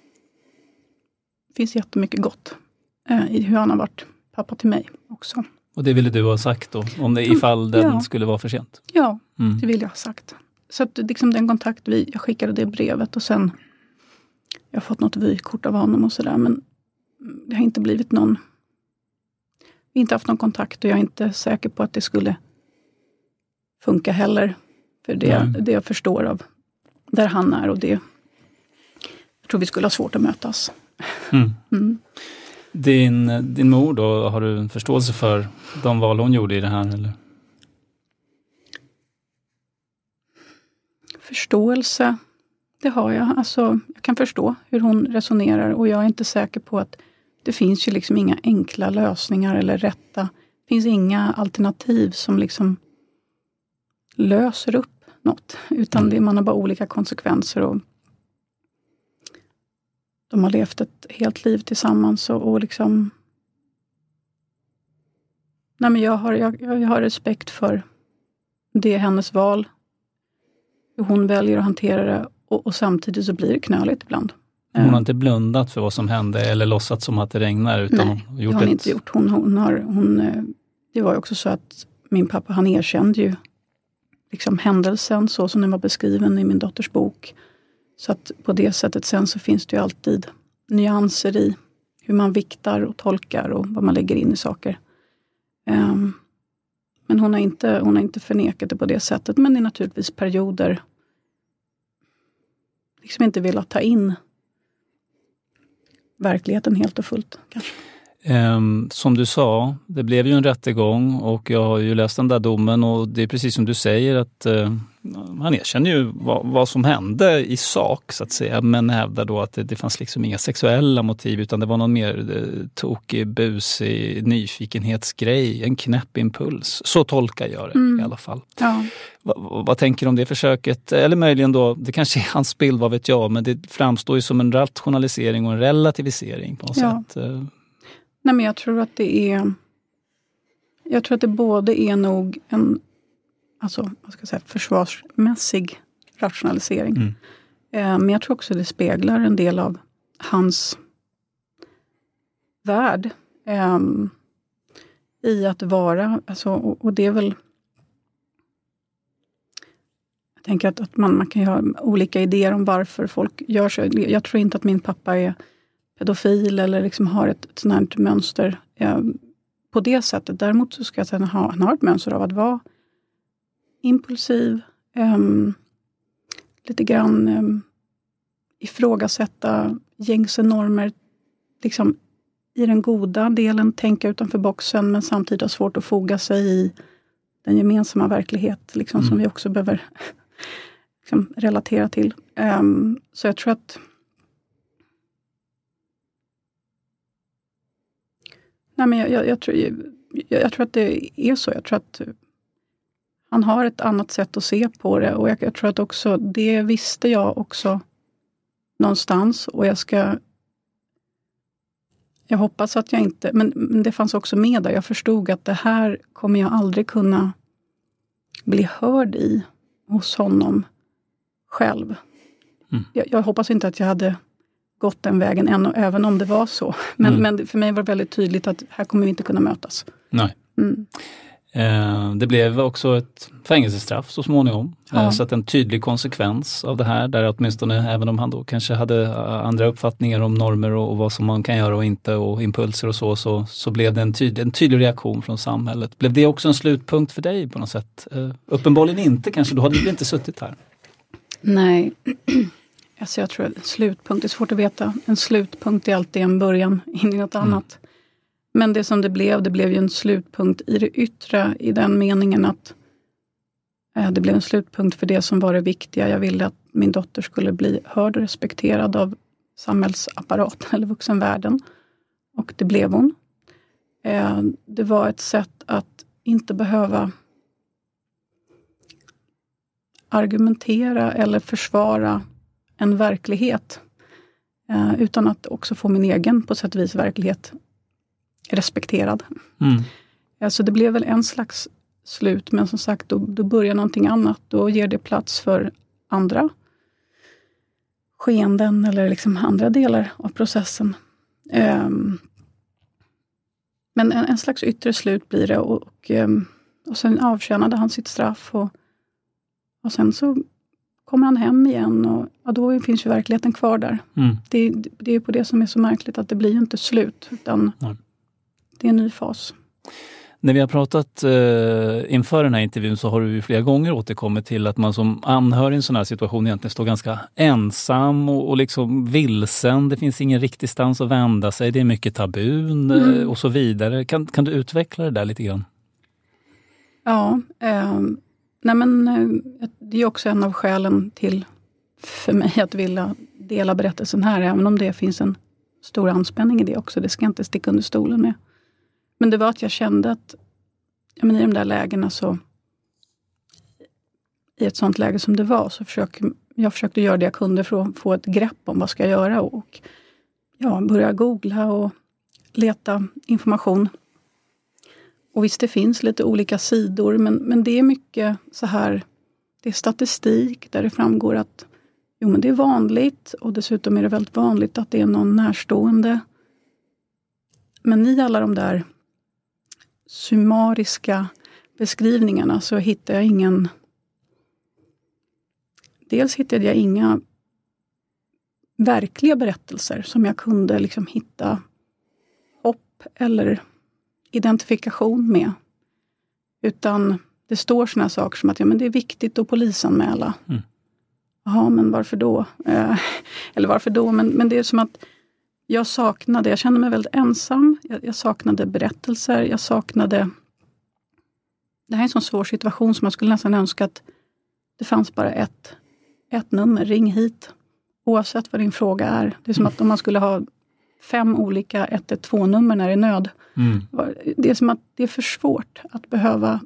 det finns jättemycket gott eh, i hur han har varit pappa till mig också. Och det ville du ha sagt då, om det ifall den ja. skulle vara för sent? Ja, mm. det vill jag ha sagt. Så att liksom den kontakt, vi, jag skickade det brevet och sen jag har fått något vykort av honom och sådär, men det har inte blivit någon, vi har inte haft någon kontakt och jag är inte säker på att det skulle funka heller. För det, det jag förstår av där han är och det, jag tror vi skulle ha svårt att mötas. Mm. Mm. Din, din mor då, har du en förståelse för de val hon gjorde i det här? Eller? Förståelse, det har jag. Alltså, jag kan förstå hur hon resonerar och jag är inte säker på att det finns ju liksom inga enkla lösningar eller rätta. Det finns inga alternativ som liksom löser upp något. Utan mm. det, man har bara olika konsekvenser och de har levt ett helt liv tillsammans och, och liksom nej men jag har, jag, jag har respekt för det hennes val. Hur hon väljer att hantera det och, och samtidigt så blir det knöligt ibland. Hon har inte blundat för vad som hände eller låtsat som att det regnar utan nej, hon gjort det har hon ett... inte gjort. Hon, hon har, hon, det var ju också så att min pappa, han erkände ju liksom händelsen så som den var beskriven i min dotters bok. Så att på det sättet sen så finns det ju alltid nyanser i hur man viktar och tolkar och vad man lägger in i saker. Um, men hon har, inte, hon har inte förnekat det på det sättet. Men det är naturligtvis perioder liksom inte velat ta in verkligheten helt och fullt kanske. Um, som du sa, det blev ju en rättegång och jag har ju läst den där domen och det är precis som du säger att uh, han erkänner ju vad, vad som hände i sak så att säga, men hävdar då att det, det fanns liksom inga sexuella motiv utan det var någon mer uh, tokig, busig, nyfikenhetsgrej, en knäpp impuls. Så tolkar jag det mm. i alla fall. Ja. Va, va, vad tänker du om det försöket? Eller möjligen då, det kanske är hans bild, vad vet jag, men det framstår ju som en rationalisering och en relativisering på något ja. sätt. Uh, Nej, men jag tror att det är jag tror att det både är nog en alltså, vad ska jag säga, försvarsmässig rationalisering. Mm. Eh, men jag tror också det speglar en del av hans värld eh, i att vara, alltså, och, och det är väl jag tänker att, att man, man kan ju ha olika idéer om varför folk gör så. Jag tror inte att min pappa är pedofil eller liksom har ett, ett sånt här mönster eh, på det sättet. Däremot så ska jag säga att han har, han har ett mönster av att vara impulsiv, eh, lite grann eh, ifrågasätta gängse normer, liksom i den goda delen tänka utanför boxen men samtidigt ha svårt att foga sig i den gemensamma verklighet liksom, mm. som vi också behöver liksom, relatera till. Eh, så jag tror att Nej, men jag, jag, jag, tror, jag, jag tror att det är så. Jag tror att han har ett annat sätt att se på det. Och jag, jag tror att också, det visste jag också någonstans. Och jag ska... Jag hoppas att jag inte... Men, men det fanns också med där. Jag förstod att det här kommer jag aldrig kunna bli hörd i hos honom själv. Mm. Jag, jag hoppas inte att jag hade... gått den vägen än, även om det var så. Men, mm. men för mig var det väldigt tydligt att här kommer vi inte kunna mötas. Nej. Mm. Eh, det blev också ett fängelsestraff så småningom. Ja. Eh, så att en tydlig konsekvens av det här, där åtminstone även om han då kanske hade andra uppfattningar om normer och, och vad som man kan göra och inte och impulser och så, så, så blev det en tydlig, en tydlig reaktion från samhället. Blev det också en slutpunkt för dig på något sätt? Eh, uppenbarligen inte kanske, då hade du inte suttit här. Nej. Alltså jag tror att en slutpunkt är svårt att veta. En slutpunkt är alltid en början in i något mm. annat. Men det som det blev, det blev ju en slutpunkt i det yttre i den meningen att eh, det blev en slutpunkt för det som var det viktiga. Jag ville att min dotter skulle bli hörd och respekterad av samhällsapparaten eller vuxenvärlden. Och det blev hon. Eh, det var ett sätt att inte behöva argumentera eller försvara en verklighet. Eh, utan att också få min egen på sätt och vis verklighet respekterad. Mm. Eh, så det blev väl en slags slut. Men som sagt, då, då börjar någonting annat. Då ger det plats för andra skeenden eller liksom andra delar av processen. Eh, Men en, en slags yttre slut blir det. Och, och, och sen avtjänade han sitt straff. Och, och sen så kommer han hem igen. Och ja, då finns ju verkligheten kvar där. Mm. Det, det är på det som är så märkligt. Att det blir ju inte slut. Utan mm. det är en ny fas. När vi har pratat eh, inför den här intervjun så har du ju flera gånger återkommit till att man som anhörig i en sån här situation egentligen står ganska ensam och, och liksom vilsen. Det finns ingen riktig stans att vända sig. Det är mycket tabun mm. eh, och så vidare. Kan, kan du utveckla det där lite grann? Ja, eh, nej men eh, det är också en av skälen till för mig att vilja dela berättelsen här. Även om det finns en stor anspänning i det också. Det ska jag inte sticka under stolen med. Men det var att jag kände att ja, men i de där lägena så i ett sånt läge som det var så försökte jag försökte göra det jag kunde för att få ett grepp om vad ska jag göra och ja, börja googla och leta information. Och visst det finns lite olika sidor men, men det är mycket så här, det är statistik där det framgår att jo men det är vanligt och dessutom är det väldigt vanligt att det är någon närstående. Men i alla de där summariska beskrivningarna så hittade jag ingen... Dels hittade jag inga verkliga berättelser som jag kunde liksom hitta hopp eller identifikation med. Utan det står såna saker som att ja, men det är viktigt att polisanmäla. Mm. Jaha, men varför då? Eh, eller varför då? Men, men det är som att jag saknade, jag kände mig väldigt ensam. Jag, jag saknade berättelser. Jag saknade... Det här är en sån svår situation som man skulle nästan önska att det fanns bara ett, ett nummer. Ring hit. Oavsett vad din fråga är. Det är som mm. att om man skulle ha fem olika ett ett två-nummer när det är nöd. Mm. Det är som att det är för svårt att behöva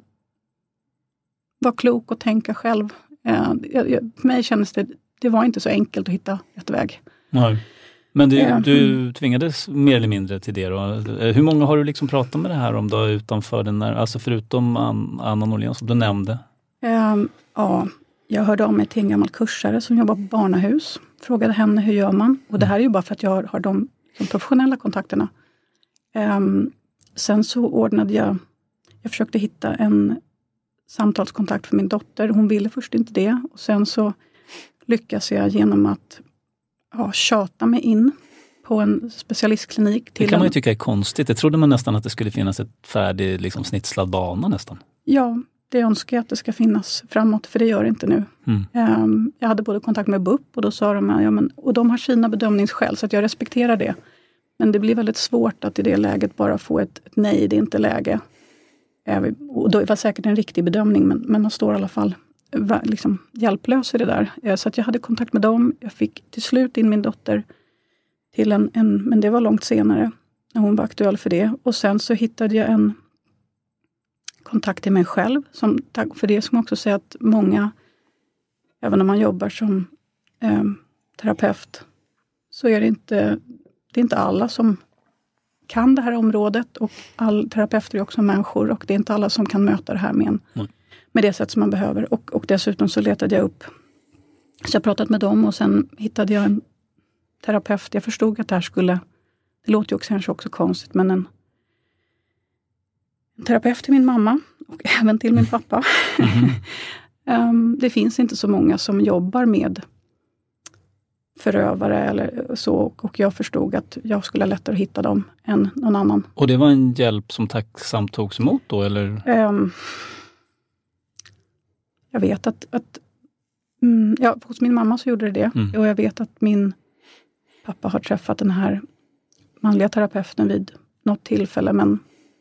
vara klok och tänka själv. För mig kändes det, det var inte så enkelt att hitta rätt väg. Nej. Men du, du tvingades mer eller mindre till det då. Hur många har du liksom pratat med det här om då utanför den där, alltså förutom Anna Norlén som du nämnde? Um, ja, jag hörde av mig till en gammal kursare som jobbar på barnahus. Frågade henne hur gör man? Och det här är ju bara för att jag har, har de, de professionella kontakterna. Um, sen så ordnade jag, jag försökte hitta en samtalskontakt för min dotter. Hon ville först inte det. Och sen så lyckas jag genom att ja, tjata mig in på en specialistklinik. Till det kan man ju en... tycka är konstigt. Jag trodde man nästan att det skulle finnas ett färdigt liksom, snitslad bana nästan. Ja, det önskar jag att det ska finnas framåt. För det gör det inte nu. Mm. Um, jag hade både kontakt med B U P och då sa de ja, men, och de har sina bedömningsskäl så att jag respekterar det. Men det blir väldigt svårt att i det läget bara få ett, ett nej, det är inte läge. Uh, och då var det säkert en riktig bedömning men, men man står i alla fall liksom hjälplös i det där. Så att jag hade kontakt med dem. Jag fick till slut in min dotter till en, en, men det var långt senare när hon var aktuell för det. Och sen så hittade jag en kontakt till mig själv. Som, för det ska man också säga att många, även om man jobbar som eh, terapeut, så är det inte, det är inte alla som kan det här området. Och all terapeuter är också människor och det är inte alla som kan möta det här med en mm. med det sätt som man behöver. Och, och dessutom så letade jag upp. Så jag pratat med dem och sen hittade jag en terapeut. Jag förstod att det här skulle, det låter ju också, kanske också konstigt, men en, en terapeut till min mamma och även till min pappa. Mm. um, det finns inte så många som jobbar med förövare eller så. Och jag förstod att jag skulle lättare hitta dem än någon annan. Och det var en hjälp som tacksamt togs emot då, eller? Um, Jag vet att, att mm, ja, hos min mamma så gjorde det det. Mm. Och jag vet att min pappa har träffat den här manliga terapeuten vid något tillfälle. Men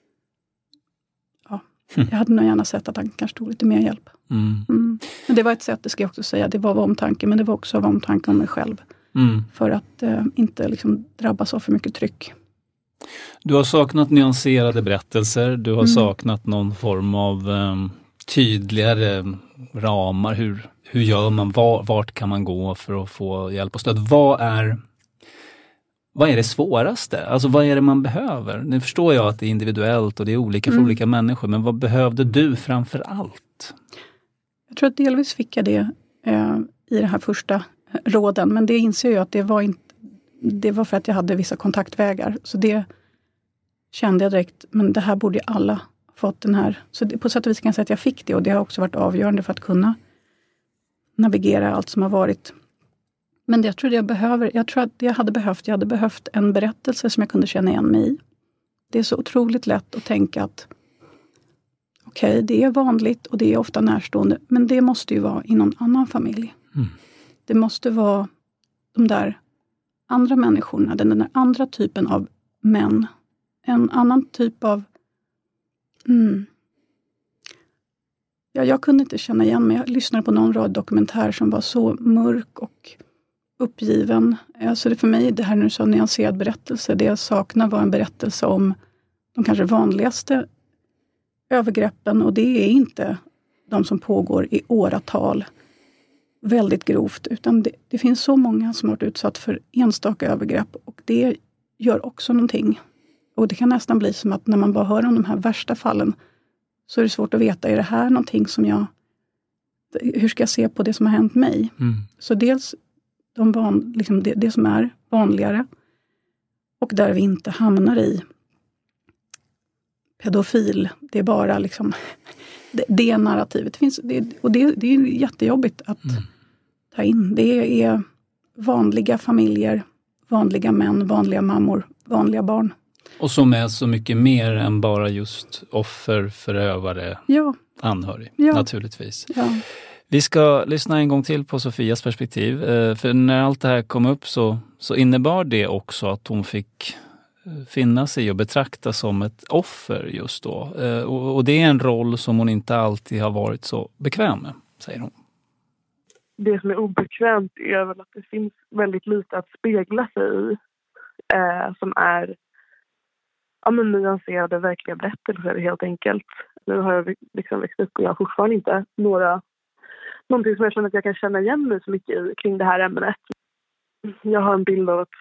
ja, mm. jag hade nog gärna sett att han kanske tog lite mer hjälp. Mm. Mm. Men det var ett sätt, det ska jag också säga. Det var av omtanke, men det var också av omtanke om mig själv. Mm. För att eh, inte liksom drabbas av för mycket tryck. Du har saknat nyanserade berättelser. Du har mm. saknat någon form av... Um... tydligare ramar, hur, hur gör man, var, vart kan man gå för att få hjälp och stöd? Vad är, vad är det svåraste? Alltså vad är det man behöver? Nu förstår jag att det är individuellt och det är olika för mm. olika människor, men vad behövde du framför allt? Jag tror att delvis fick jag det eh, i den här första råden, men det inser jag att det var inte, det var för att jag hade vissa kontaktvägar, så det kände jag direkt, men det här borde ju alla fått den här. Så det, på sätt och vis kan jag säga att jag fick det, och det har också varit avgörande för att kunna navigera allt som har varit. Men det jag tror jag behöver, jag tror att jag hade behövt, jag hade behövt en berättelse som jag kunde känna igen mig i. Det är så otroligt lätt att tänka att okej, okay, det är vanligt och det är ofta närstående, men det måste ju vara i någon annan familj. Mm. Det måste vara de där andra människorna, den där andra typen av män. En annan typ av... Mm. Ja, jag kunde inte känna igen mig. Jag lyssnade på någon rad dokumentär som var så mörk och uppgiven. Alltså det för mig, det här när du sa nyanserad berättelse, det jag saknar var en berättelse om de kanske vanligaste övergreppen, och det är inte de som pågår i åratal väldigt grovt, utan det, det finns så många som har varit utsatt för enstaka övergrepp, och det gör också någonting. Och det kan nästan bli som att när man bara hör om de här värsta fallen så är det svårt att veta, är det här någonting som jag, hur ska jag se på det som har hänt mig? Mm. Så dels de van, liksom det, det som är vanligare, och där vi inte hamnar i pedofil, det är bara liksom det, det narrativet. Det finns, det, och det, det är jättejobbigt att mm. ta in. Det är vanliga familjer, vanliga män, vanliga mammor, vanliga barn. Och som är så mycket mer än bara just offer, förövare, ja. anhörig, ja. naturligtvis. Ja. Vi ska lyssna en gång till på Sofias perspektiv. För när allt det här kom upp så, så innebar det också att hon fick finna sig och betraktas som ett offer just då. Och, och det är en roll som hon inte alltid har varit så bekväm med, säger hon. Det som är obekvämt är väl att det finns väldigt lite att spegla sig i eh, som är ja, men nyanserade verkliga berättelser helt enkelt. Nu har jag liksom växt upp och jag har fortfarande inte några någonting som jag känner att jag kan känna igen mig så mycket i kring det här ämnet. Jag har en bild av att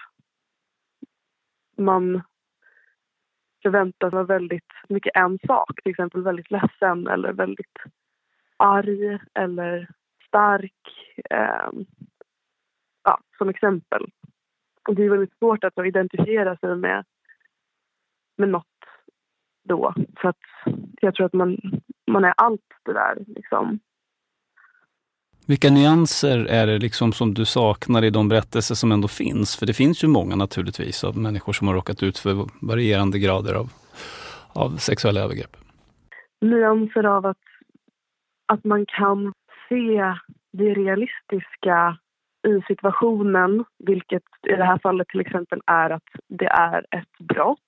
man förväntar sig väldigt mycket en sak. Till exempel väldigt ledsen eller väldigt arg eller stark. Eh, ja, som exempel. Och det är väldigt svårt att identifiera sig med, med något då. För att jag tror att man, man är allt det där liksom. Vilka nyanser är det liksom som du saknar i de berättelser som ändå finns? För det finns ju många naturligtvis av människor som har råkat ut för varierande grader av, av sexuella övergrepp. Nyanser av att, att man kan se det realistiska i situationen, vilket i det här fallet till exempel är att det är ett brott.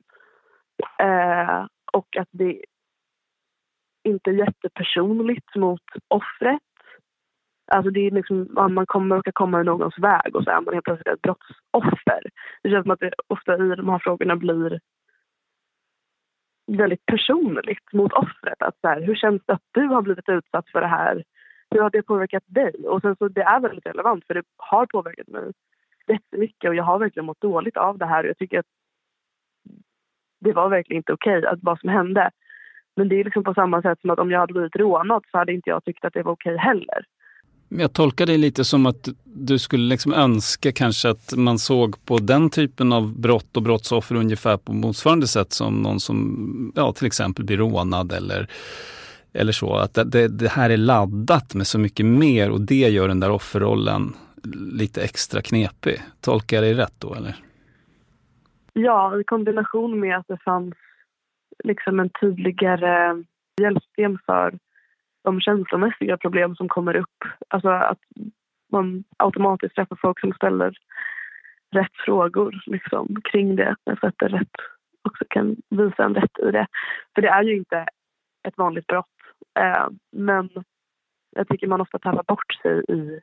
Eh, och att det inte är jättepersonligt mot offret. Alltså det är liksom, man kommer att komma i någons väg och så är man helt plötsligt ett brottsoffer. Det känns som att det ofta i de här frågorna blir väldigt personligt mot offret. Att så här, hur känns det att du har blivit utsatt för det här? Hur har det påverkat dig? Och sen så det är väldigt relevant för det har påverkat mig jättemycket och jag har verkligen mått dåligt av det här. Och jag tycker att det var verkligen inte okej att vad som hände. Men det är liksom på samma sätt som att om jag hade blivit rånad så hade inte jag tyckt att det var okej heller. Jag tolkar det lite som att du skulle liksom önska kanske att man såg på den typen av brott och brottsoffer ungefär på motsvarande sätt som någon som ja, till exempel blir rånad eller, eller så. Att det, det här är laddat med så mycket mer och det gör den där offerrollen lite extra knepig. Tolkar jag det rätt då eller? Ja, i kombination med att det fanns liksom en tydligare hjälpsystem för de känslomässiga problem som kommer upp. Alltså att man automatiskt träffar folk som ställer rätt frågor liksom, kring det. Så att det rätt också kan visa en rätt i det. För det är ju inte ett vanligt brott. Eh, men jag tycker man ofta tappar bort sig i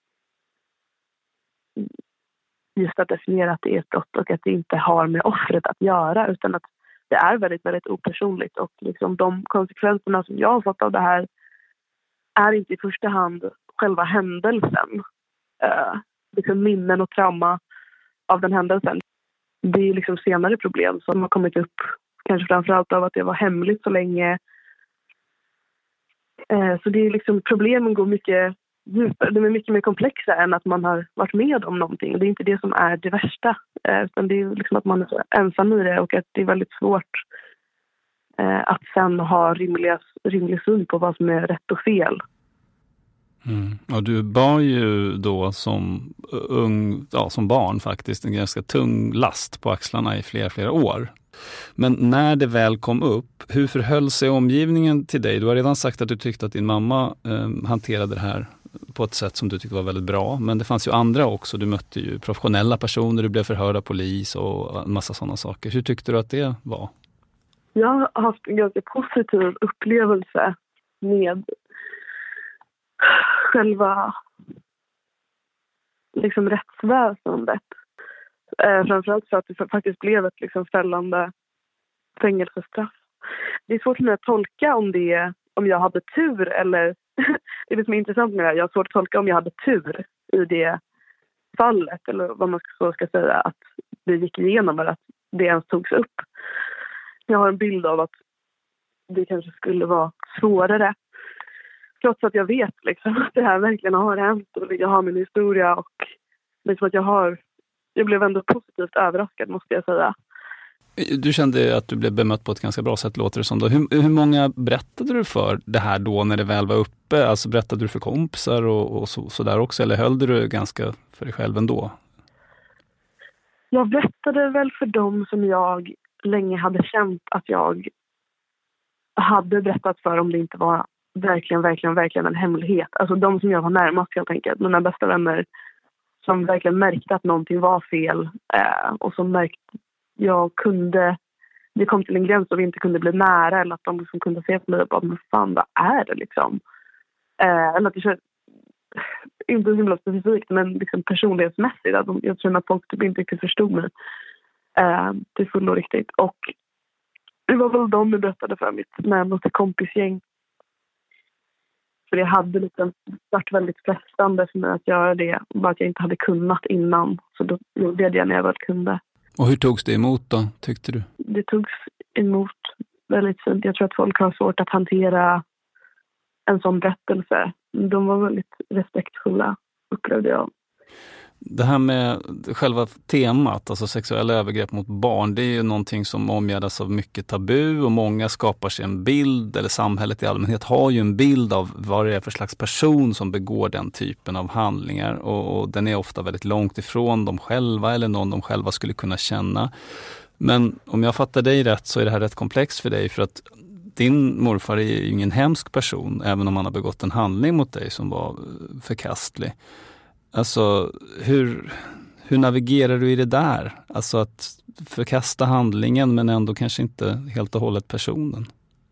just att definiera att det är ett brott och att det inte har med offret att göra utan att det är väldigt, väldigt opersonligt och liksom de konsekvenserna som jag har fått av det här är inte i första hand själva händelsen. Uh, liksom minnen och trauma av den händelsen. Det är liksom senare problem som har kommit upp. Kanske framförallt av att det var hemligt så länge. Uh, så det är liksom, problemen går mycket djupare, de är mycket mer komplexa än att man har varit med om någonting. Det är inte det som är det värsta, eh, utan det är liksom att man är så ensam i det och att det är väldigt svårt eh, att sen ha rimliga, rimlig syn på vad som är rätt och fel. Mm. Och du bar ju då som ung, ja, som barn faktiskt en ganska tung last på axlarna i flera, flera år. Men när det väl kom upp, hur förhöll sig omgivningen till dig? Du har redan sagt att du tyckte att din mamma eh, hanterade det här på ett sätt som du tyckte var väldigt bra. Men det fanns ju andra också. Du mötte ju professionella personer, du blev förhörd av polis och en massa sådana saker. Hur tyckte du att det var? Jag har haft en ganska positiv upplevelse med själva liksom rättsväsendet. Eh, framförallt för att det faktiskt blev ett liksom fällande fängelsestraff. Det är svårt för mig att tolka om det om jag hade tur eller det är det som är intressant med det här. Jag har svårt att tolka om jag hade tur i det fallet eller vad man så ska säga att det gick igenom eller att det ens togs upp. Jag har en bild av att det kanske skulle vara svårare. Trots att jag vet liksom, att det här verkligen har hänt och jag har min historia och liksom att jag har jag blev ändå positivt överraskad måste jag säga. Du kände att du blev bemött på ett ganska bra sätt låter det som då. Hur, hur många berättade du för det här då när det väl var uppe? Alltså berättade du för kompisar och, och så, så där också eller höll du ganska för dig själv ändå? Jag berättade väl för dem som jag länge hade känt att jag hade berättat för om det inte var verkligen, verkligen, verkligen en hemlighet. Alltså de som jag var närmast helt enkelt. Mina bästa vänner som verkligen märkte att någonting var fel eh, och som märkte jag kunde det kom till en gräns och vi inte kunde bli nära eller att de liksom kunde se på mig och bara, men fan, vad är det liksom? Eh, eller att det känns inte så himla specifikt men liksom personlighetsmässigt att de, jag tror att folk typ inte riktigt förstod mig eh, till fullo riktigt och det var väl de jag berättade för mitt närmaste kompisgäng. För det hade liksom varit väldigt frestande för mig att göra det. Bara att jag inte hade kunnat innan. Så då gjorde jag det när jag väl kunde. Och hur togs det emot då, tyckte du? Det togs emot väldigt fint. Jag tror att folk har svårt att hantera en sån berättelse. De var väldigt respektfulla, upplevde jag. Det här med själva temat, alltså sexuella övergrepp mot barn, det är ju någonting som omgärdas av mycket tabu och många skapar sig en bild, eller samhället i allmänhet har ju en bild av vad det är för slags person som begår den typen av handlingar och, och den är ofta väldigt långt ifrån dem själva eller någon de själva skulle kunna känna. Men om jag fattar dig rätt så är det här rätt komplext för dig för att din morfar är ju ingen hemsk person även om han har begått en handling mot dig som var förkastlig. Alltså, hur, hur navigerar du i det där? Alltså att förkasta handlingen men ändå kanske inte helt och hållet personen.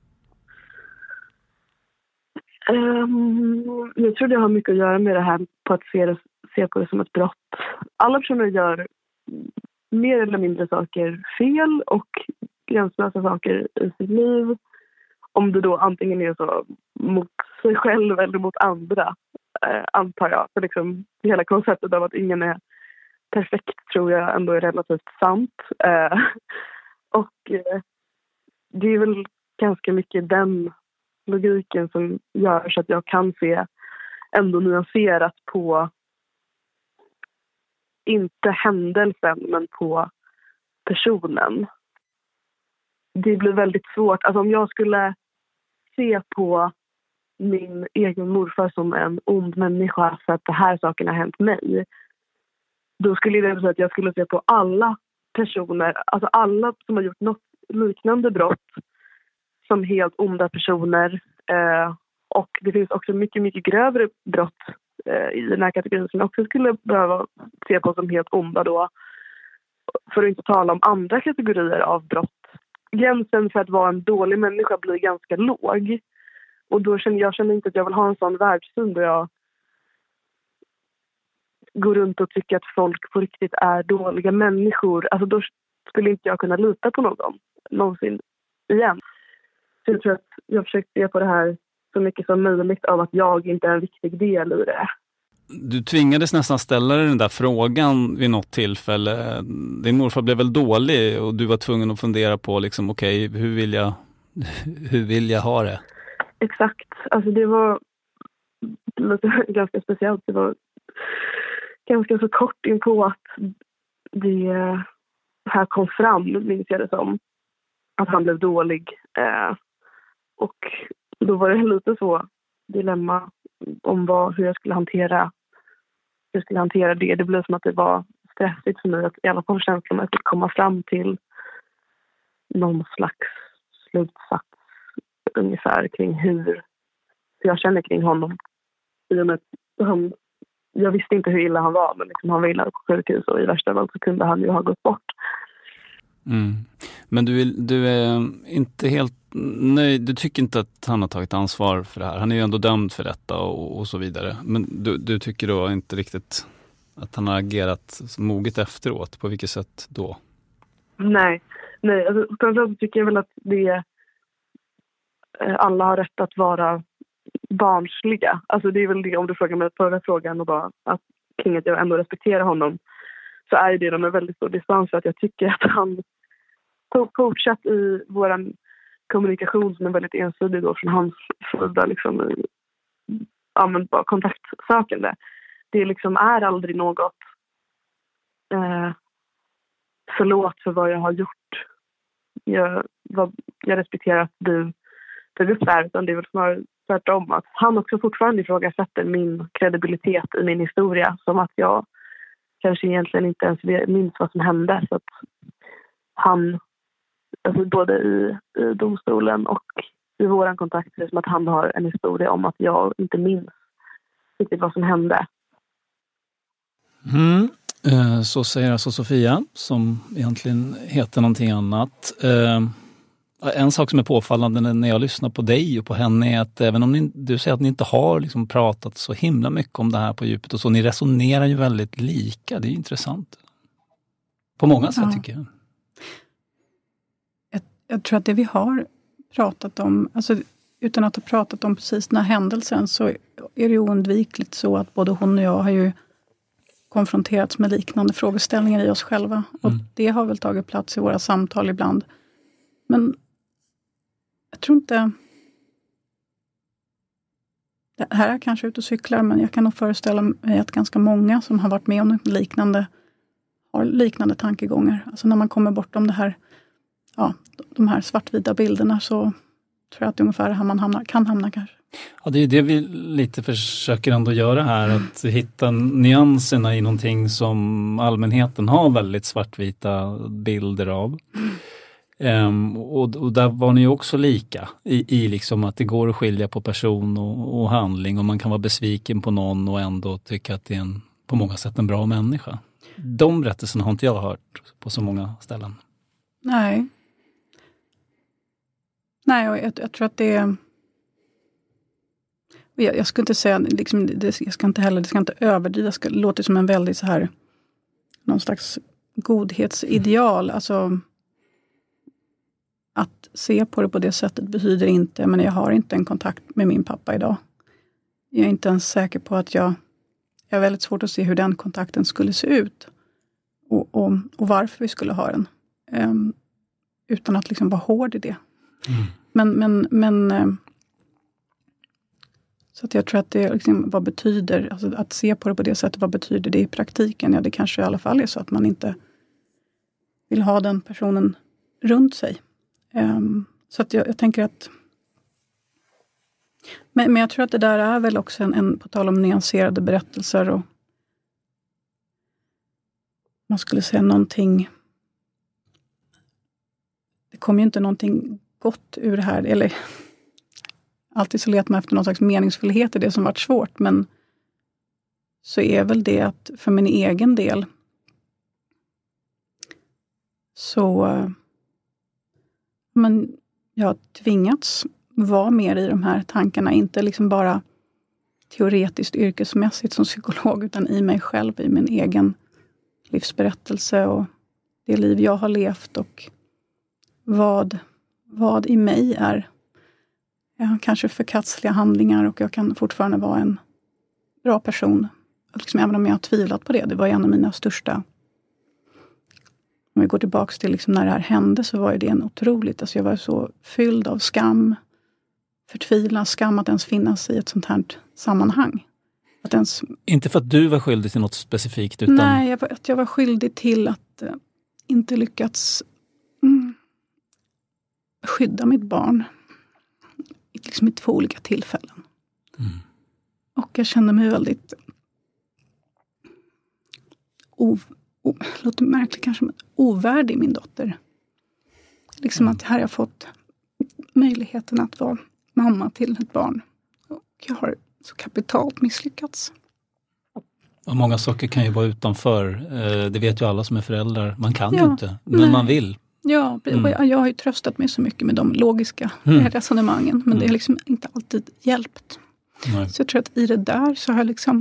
Um, jag tror det har mycket att göra med det här på att se, det, se på det som ett brott. Alla personer gör mer eller mindre saker fel och gränslösa saker i sitt liv. Om det då antingen är så mot sig själv eller mot andra. Eh, antar jag. För liksom, hela konceptet av att ingen är perfekt tror jag ändå är relativt sant. Eh, och eh, det är väl ganska mycket den logiken som gör så att jag kan se ändå nyanserat på inte händelsen men på personen. Det blir väldigt svårt. Alltså om jag skulle se på min egen morfar som en ond människa för att det här saken har hänt mig. Då skulle det säga att jag skulle se på alla personer, alltså alla som har gjort något liknande brott som helt onda personer. Eh, och det finns också mycket, mycket grövre brott eh, i den här kategorin som jag också skulle behöva se på som helt onda då. För att inte tala om andra kategorier av brott. Gränsen för att vara en dålig människa blir ganska låg. Och då känner jag känner inte att jag vill ha en sån världssyn då jag går runt och tycker att folk på riktigt är dåliga människor. Alltså då skulle inte jag kunna lita på någon någonsin igen. Så jag tror att jag försökt se på det här så mycket som möjligt av att jag inte är en viktig del i det. Du tvingades nästan ställa dig den där frågan vid något tillfälle. Din morfar blev väl dålig och du var tvungen att fundera på liksom, okej, okay, hur vill jag hur vill jag ha det? Exakt. Alltså det var lite, ganska speciellt. Det var ganska så kort in på att det här kom fram, minns jag det som. Att han blev dålig. Eh, och då var det lite så dilemma om vad, hur jag skulle hantera hur jag skulle hantera det. Det blev som att det var stressigt för mig att i alla fall känslomässigt komma fram till någon slags slutsats ungefär kring hur, hur jag känner kring honom. I och med att han, jag visste inte hur illa han var, men liksom han var illa på sjukhus och i värsta fall så kunde han ju ha gått bort. Mm. Men du, du är inte helt nöjd, du tycker inte att han har tagit ansvar för det här. Han är ju ändå dömd för detta och, och så vidare. Men du, du tycker då inte riktigt att han har agerat moget efteråt? På vilket sätt då? Nej, nej. Alltså, framförallt tycker jag väl att det alla har rätt att vara barnsliga. Alltså det är väl det, om du frågar mig förra frågan och bara att kring att jag ändå respekterar honom, så är det de med väldigt stor distans, för att jag tycker att han tog fortsatt i våran kommunikation som är väldigt ensidig då från hans sida liksom, ja, men bara kontaktsökande. Det liksom är aldrig något eh, förlåt för vad jag har gjort. Jag, vad, jag respekterar att du tog upp det här, utan det är väl snarare tvärtom att han också fortfarande ifrågasätter min kredibilitet i min historia, som att jag kanske egentligen inte ens minns vad som hände, så att han, alltså både i, i domstolen och i våran kontakt, det är som att han har en historia om att jag inte minns riktigt vad som hände. Mm. Så säger alltså Sofia, som egentligen heter någonting annat. En sak som är påfallande när jag lyssnar på dig och på henne är att även om ni, du säger att ni inte har liksom pratat så himla mycket om det här på djupet och så, ni resonerar ju väldigt lika. Det är ju intressant. På många sätt, ja, tycker jag. jag. Jag tror att det vi har pratat om, alltså utan att ha pratat om precis den här händelsen, så är det oundvikligt så att både hon och jag har ju konfronterats med liknande frågeställningar i oss själva. Och mm. det har väl tagit plats i våra samtal ibland. Men jag tror inte... Det här är kanske ute och cyklar, men jag kan nog föreställa mig att ganska många som har varit med om liknande har liknande tankegångar. Alltså när man kommer bortom det här, ja, de här svartvita bilderna, så tror jag att det är ungefär här man hamnar, kan hamna kanske. Ja, det är det vi lite försöker ändå göra här, att hitta nyanserna i någonting som allmänheten har väldigt svartvita bilder av. Um, och, och där var ni ju också lika i, i liksom att det går att skilja på person och, och handling, och man kan vara besviken på någon och ändå tycka att det är en, på många sätt en bra människa. De berättelserna har inte jag hört på så många ställen. Nej. Nej, och jag, jag tror att det är... Jag, jag ska inte säga, liksom, det, jag ska inte heller, det ska inte överdriva, det låter som en väldigt så här, någon slags godhetsideal. Mm. Alltså, att se på det på det sättet betyder inte, men jag har inte en kontakt med min pappa idag. Jag är inte ens säker på att jag, jag är väldigt svårt att se hur den kontakten skulle se ut. Och, och, och varför vi skulle ha den. Um, utan att liksom vara hård i det. Mm. Men, men, men um, så att jag tror att det liksom, vad betyder, alltså att se på det på det sättet, vad betyder det i praktiken? Ja, det kanske i alla fall är så att man inte vill ha den personen runt sig. Um, så att jag, jag tänker att men, men jag tror att det där är väl också en, en på tal om nyanserade berättelser, och man skulle säga någonting, det kommer ju inte någonting gott ur det här, eller alltid så letar man efter någon slags meningsfullhet i det som varit svårt, men så är väl det att för min egen del så men jag har tvingats vara mer i de här tankarna, inte liksom bara teoretiskt yrkesmässigt som psykolog, utan i mig själv, i min egen livsberättelse och det liv jag har levt, och vad, vad i mig är ja, kanske förkastliga handlingar, och jag kan fortfarande vara en bra person. Liksom, även om jag har tvivlat på det. Det var en av mina största... Om vi går tillbaka till liksom när det här hände, så var det en otroligt... Alltså jag var så fylld av skam förtvivlan, skam att ens finnas i ett sånt här sammanhang. Att ens... Inte för att du var skyldig till något specifikt? Utan... Nej, jag var, att jag var skyldig till att uh, inte lyckats mm, skydda mitt barn. Liksom i två olika tillfällen. Mm. Och jag kände mig väldigt o, o, låter märkligt kanske, men ovärdig min dotter. Liksom mm. att här har jag fått möjligheten att vara mamma till ett barn. Och jag har så kapitalt misslyckats. Och många saker kan ju vara utanför. Det vet ju alla som är föräldrar. Man kan ja, ju inte, men nej. man vill. Ja, mm. jag har ju tröstat mig så mycket med de logiska mm. resonemangen. Men mm. det har liksom inte alltid hjälpt. Nej. Så jag tror att i det där så har jag liksom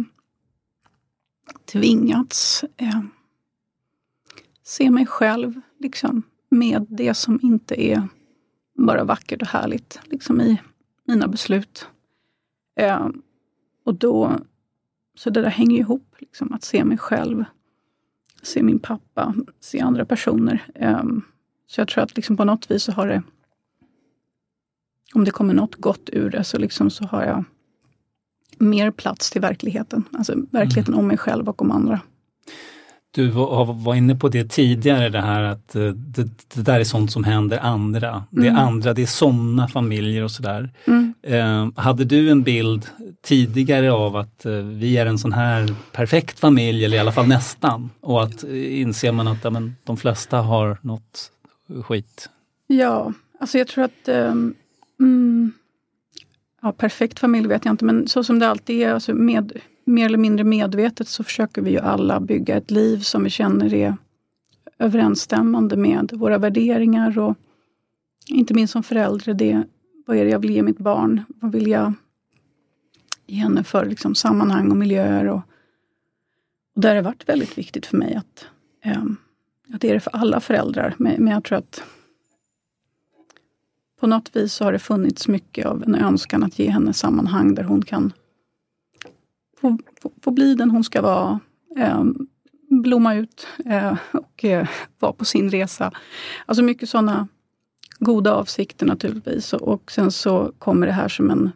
tvingats eh, se mig själv liksom med det som inte är bara vackert och härligt liksom i mina beslut. Eh, och då, så det där hänger ihop liksom, att se mig själv, se min pappa, se andra personer. Eh, så jag tror att liksom på något vis så har det, om det kommer något gott ur det så liksom så har jag mer plats till verkligheten. Alltså verkligheten mm. om mig själv och om andra. Du var, var inne på det tidigare, det här att det, det där är sånt som händer andra. Mm. Det är andra, det är sådana familjer och sådär. Mm. Eh, hade du en bild tidigare av att eh, vi är en sån här perfekt familj, eller i alla fall nästan? Och att eh, inser man att ja, men, de flesta har något skit? Ja, alltså jag tror att eh, mm, ja, perfekt familj vet jag inte, men så som det alltid är, alltså med, mer eller mindre medvetet så försöker vi ju alla bygga ett liv som vi känner är överensstämmande med våra värderingar och inte minst som förälder, det, vad är det jag vill ge mitt barn? Vad vill jag ge henne för liksom, sammanhang och miljöer? Och, och där har det varit väldigt viktigt för mig att, eh, att det är det för alla föräldrar, men, men jag tror att på något vis så har det funnits mycket av en önskan att ge henne sammanhang där hon kan få, få, få bli den hon ska vara, eh, blomma ut eh, och eh, vara på sin resa. Alltså mycket sådana goda avsikter naturligtvis. Och sen så kommer det här som en,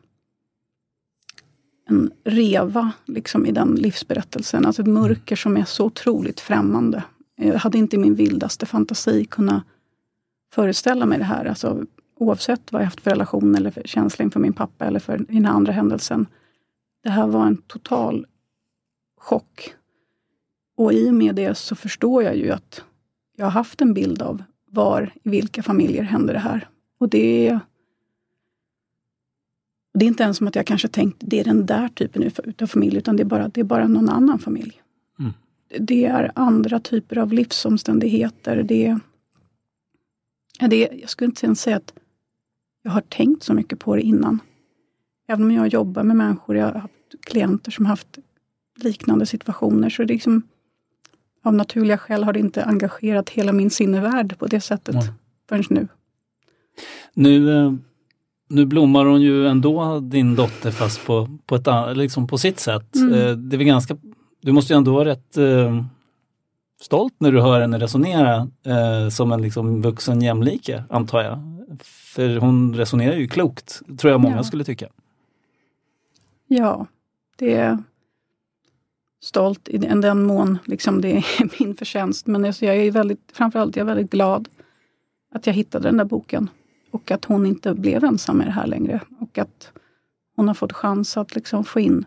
en reva liksom i den livsberättelsen. Alltså ett mörker som är så otroligt främmande. Jag hade inte i min vildaste fantasi kunnat föreställa mig det här. Alltså oavsett vad jag haft för relation eller för känsla inför min pappa eller för den andra händelsen. Det här var en total chock. Och i och med det så förstår jag ju att jag har haft en bild av var, i vilka familjer händer det här. Och det är, det är inte ens som att jag kanske tänkt det är den där typen av familj, utan det är bara, det är bara någon annan familj. Mm. Det är andra typer av livsomständigheter. Det är, det är, jag skulle inte ens säga att jag har tänkt så mycket på det innan. Även om jag jobbar med människor, jag har haft klienter som har haft liknande situationer, så det är liksom, av naturliga skäl har det inte engagerat hela min sinnevärld på det sättet mm. förrän nu. Nu, nu blommar hon ju ändå, din dotter, fast på, på, ett, liksom på sitt sätt. Mm. Det är väl ganska, du måste ju ändå vara rätt eh, stolt när du hör henne resonera eh, som en liksom vuxen jämlike, antar jag. För hon resonerar ju klokt, tror jag många ja. skulle tycka. Ja, det är stolt i den, den mån liksom det är min förtjänst. Men alltså jag är väldigt, framförallt jag är väldigt glad att jag hittade den där boken. Och att hon inte blev ensam med det här längre. Och att hon har fått chans att liksom få in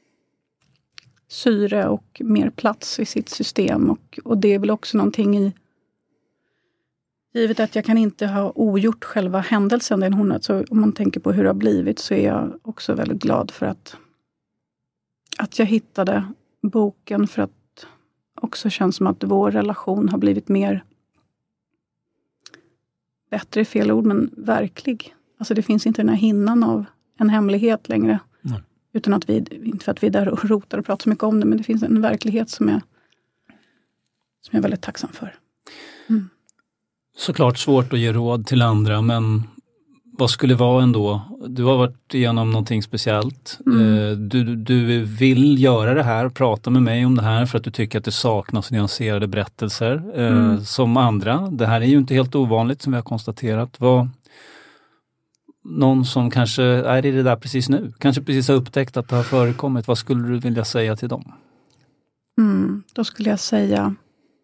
syre och mer plats i sitt system. Och, och det är väl också någonting i, givet att jag kan inte ha ogjort själva händelsen. Den hon, så om man tänker på hur det har blivit, så är jag också väldigt glad för att, att jag hittade boken, för att också känns som att vår relation har blivit mer, bättre i fel ord, men verklig. Alltså det finns inte den här hinnan av en hemlighet längre. Nej. Utan att vi, inte för att vi är där och rotar och pratar så mycket om det, men det finns en verklighet som jag, som jag är väldigt tacksam för. Mm. Såklart svårt att ge råd till andra, men vad skulle vara ändå? Du har varit igenom någonting speciellt. Mm. Du, du vill göra det här, prata med mig om det här för att du tycker att det saknas nyanserade berättelser mm. som andra. Det här är ju inte helt ovanligt som vi har konstaterat. Vad, någon som kanske är i det där precis nu, kanske precis har upptäckt att det har förekommit, vad skulle du vilja säga till dem? Mm, då skulle jag säga,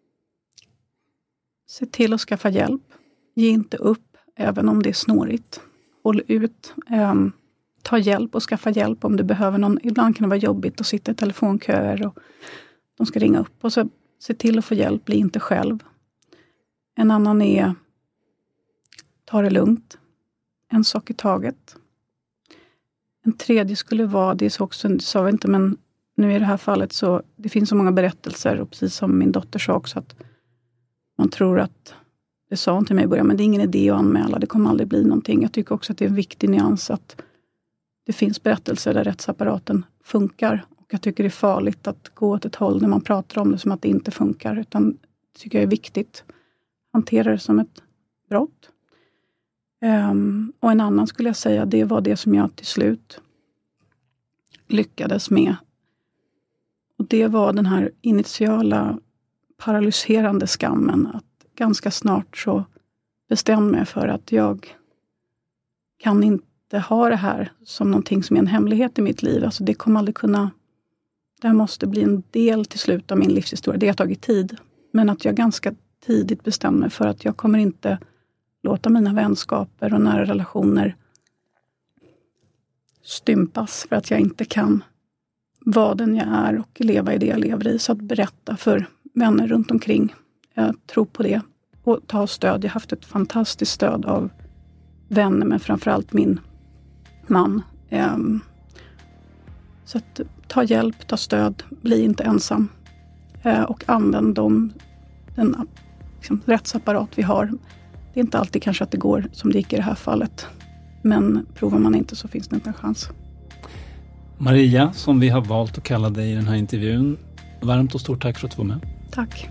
se till att skaffa hjälp. Ge inte upp, även om det är snårigt. Håll ut. Um, ta hjälp och skaffa hjälp om du behöver någon. Ibland kan det vara jobbigt att sitta i telefonköer och de ska ringa upp. Och så se till att få hjälp, bli inte själv. En annan är, ta det lugnt. En sak i taget. En tredje skulle vara, det är så också, det sa vi inte, men nu i det här fallet så, det finns så många berättelser och precis som min dotter sa också att man tror att, det sa hon till mig i början, men det är ingen idé att anmäla, det kommer aldrig bli någonting. Jag tycker också att det är en viktig nyans att det finns berättelser där rättsapparaten funkar. Och jag tycker det är farligt att gå åt ett håll när man pratar om det som att det inte funkar. Utan det tycker jag är viktigt. Hantera det som ett brott. Um, och en annan skulle jag säga, det var det som jag till slut lyckades med. Och det var den här initiala paralyserande skammen. Att ganska snart så bestämde jag för att jag kan inte ha det här som någonting som är en hemlighet i mitt liv. Alltså det kommer aldrig kunna, det här måste bli en del till slut av min livshistoria. Det har tagit tid. Men att jag ganska tidigt bestämde mig för att jag kommer inte låta mina vänskaper och nära relationer stympas för att jag inte kan vara den jag är och leva i det jag lever i. Så att berätta för vänner runt omkring. Jag tror på det. Och ta stöd. Jag har haft ett fantastiskt stöd av vänner, men framförallt min man. Um, så att ta hjälp, ta stöd, bli inte ensam. Uh, och använd de, den liksom, rättsapparat vi har. Det är inte alltid kanske att det går som det gick i det här fallet. Men provar man inte så finns det inte en chans. Maria, som vi har valt att kalla dig i den här intervjun. Varmt och stort tack för att du var med. Tack.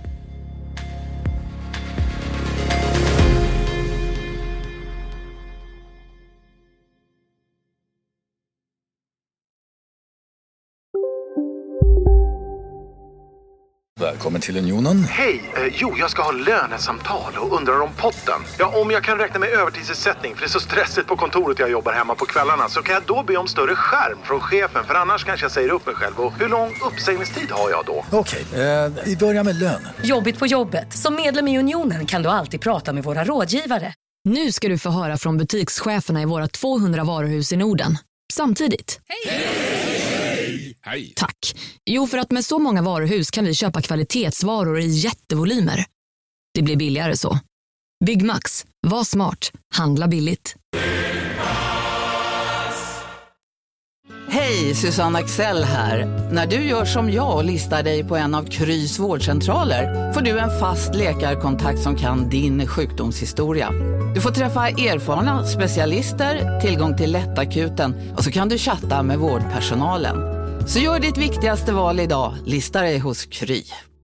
Välkommen till Unionen. Hej! Eh, jo, jag ska ha lönesamtal och undrar om potten. Ja, om jag kan räkna med övertidsersättning för det är så stressigt på kontoret jag jobbar hemma på kvällarna, så kan jag då be om större skärm från chefen, för annars kanske jag säger upp mig själv. Och hur lång uppsägningstid har jag då? Okej, eh, vi börjar med lön. Jobbigt på jobbet. Som medlem i Unionen kan du alltid prata med våra rådgivare. Nu ska du få höra från butikscheferna i våra tvåhundra varuhus i Norden. Samtidigt. Hej! Hej! Tack. Jo, för att med så många varuhus kan vi köpa kvalitetsvaror i jättevolymer. Det blir billigare så. Byggmax. Var smart. Handla billigt. Hej, Susanne Axel här. När du gör som jag och listar dig på en av Krys vårdcentraler får du en fast läkarkontakt som kan din sjukdomshistoria. Du får träffa erfarna specialister, tillgång till lättakuten och så kan du chatta med vårdpersonalen. Så gör ditt viktigaste val idag, lista dig hos Kry.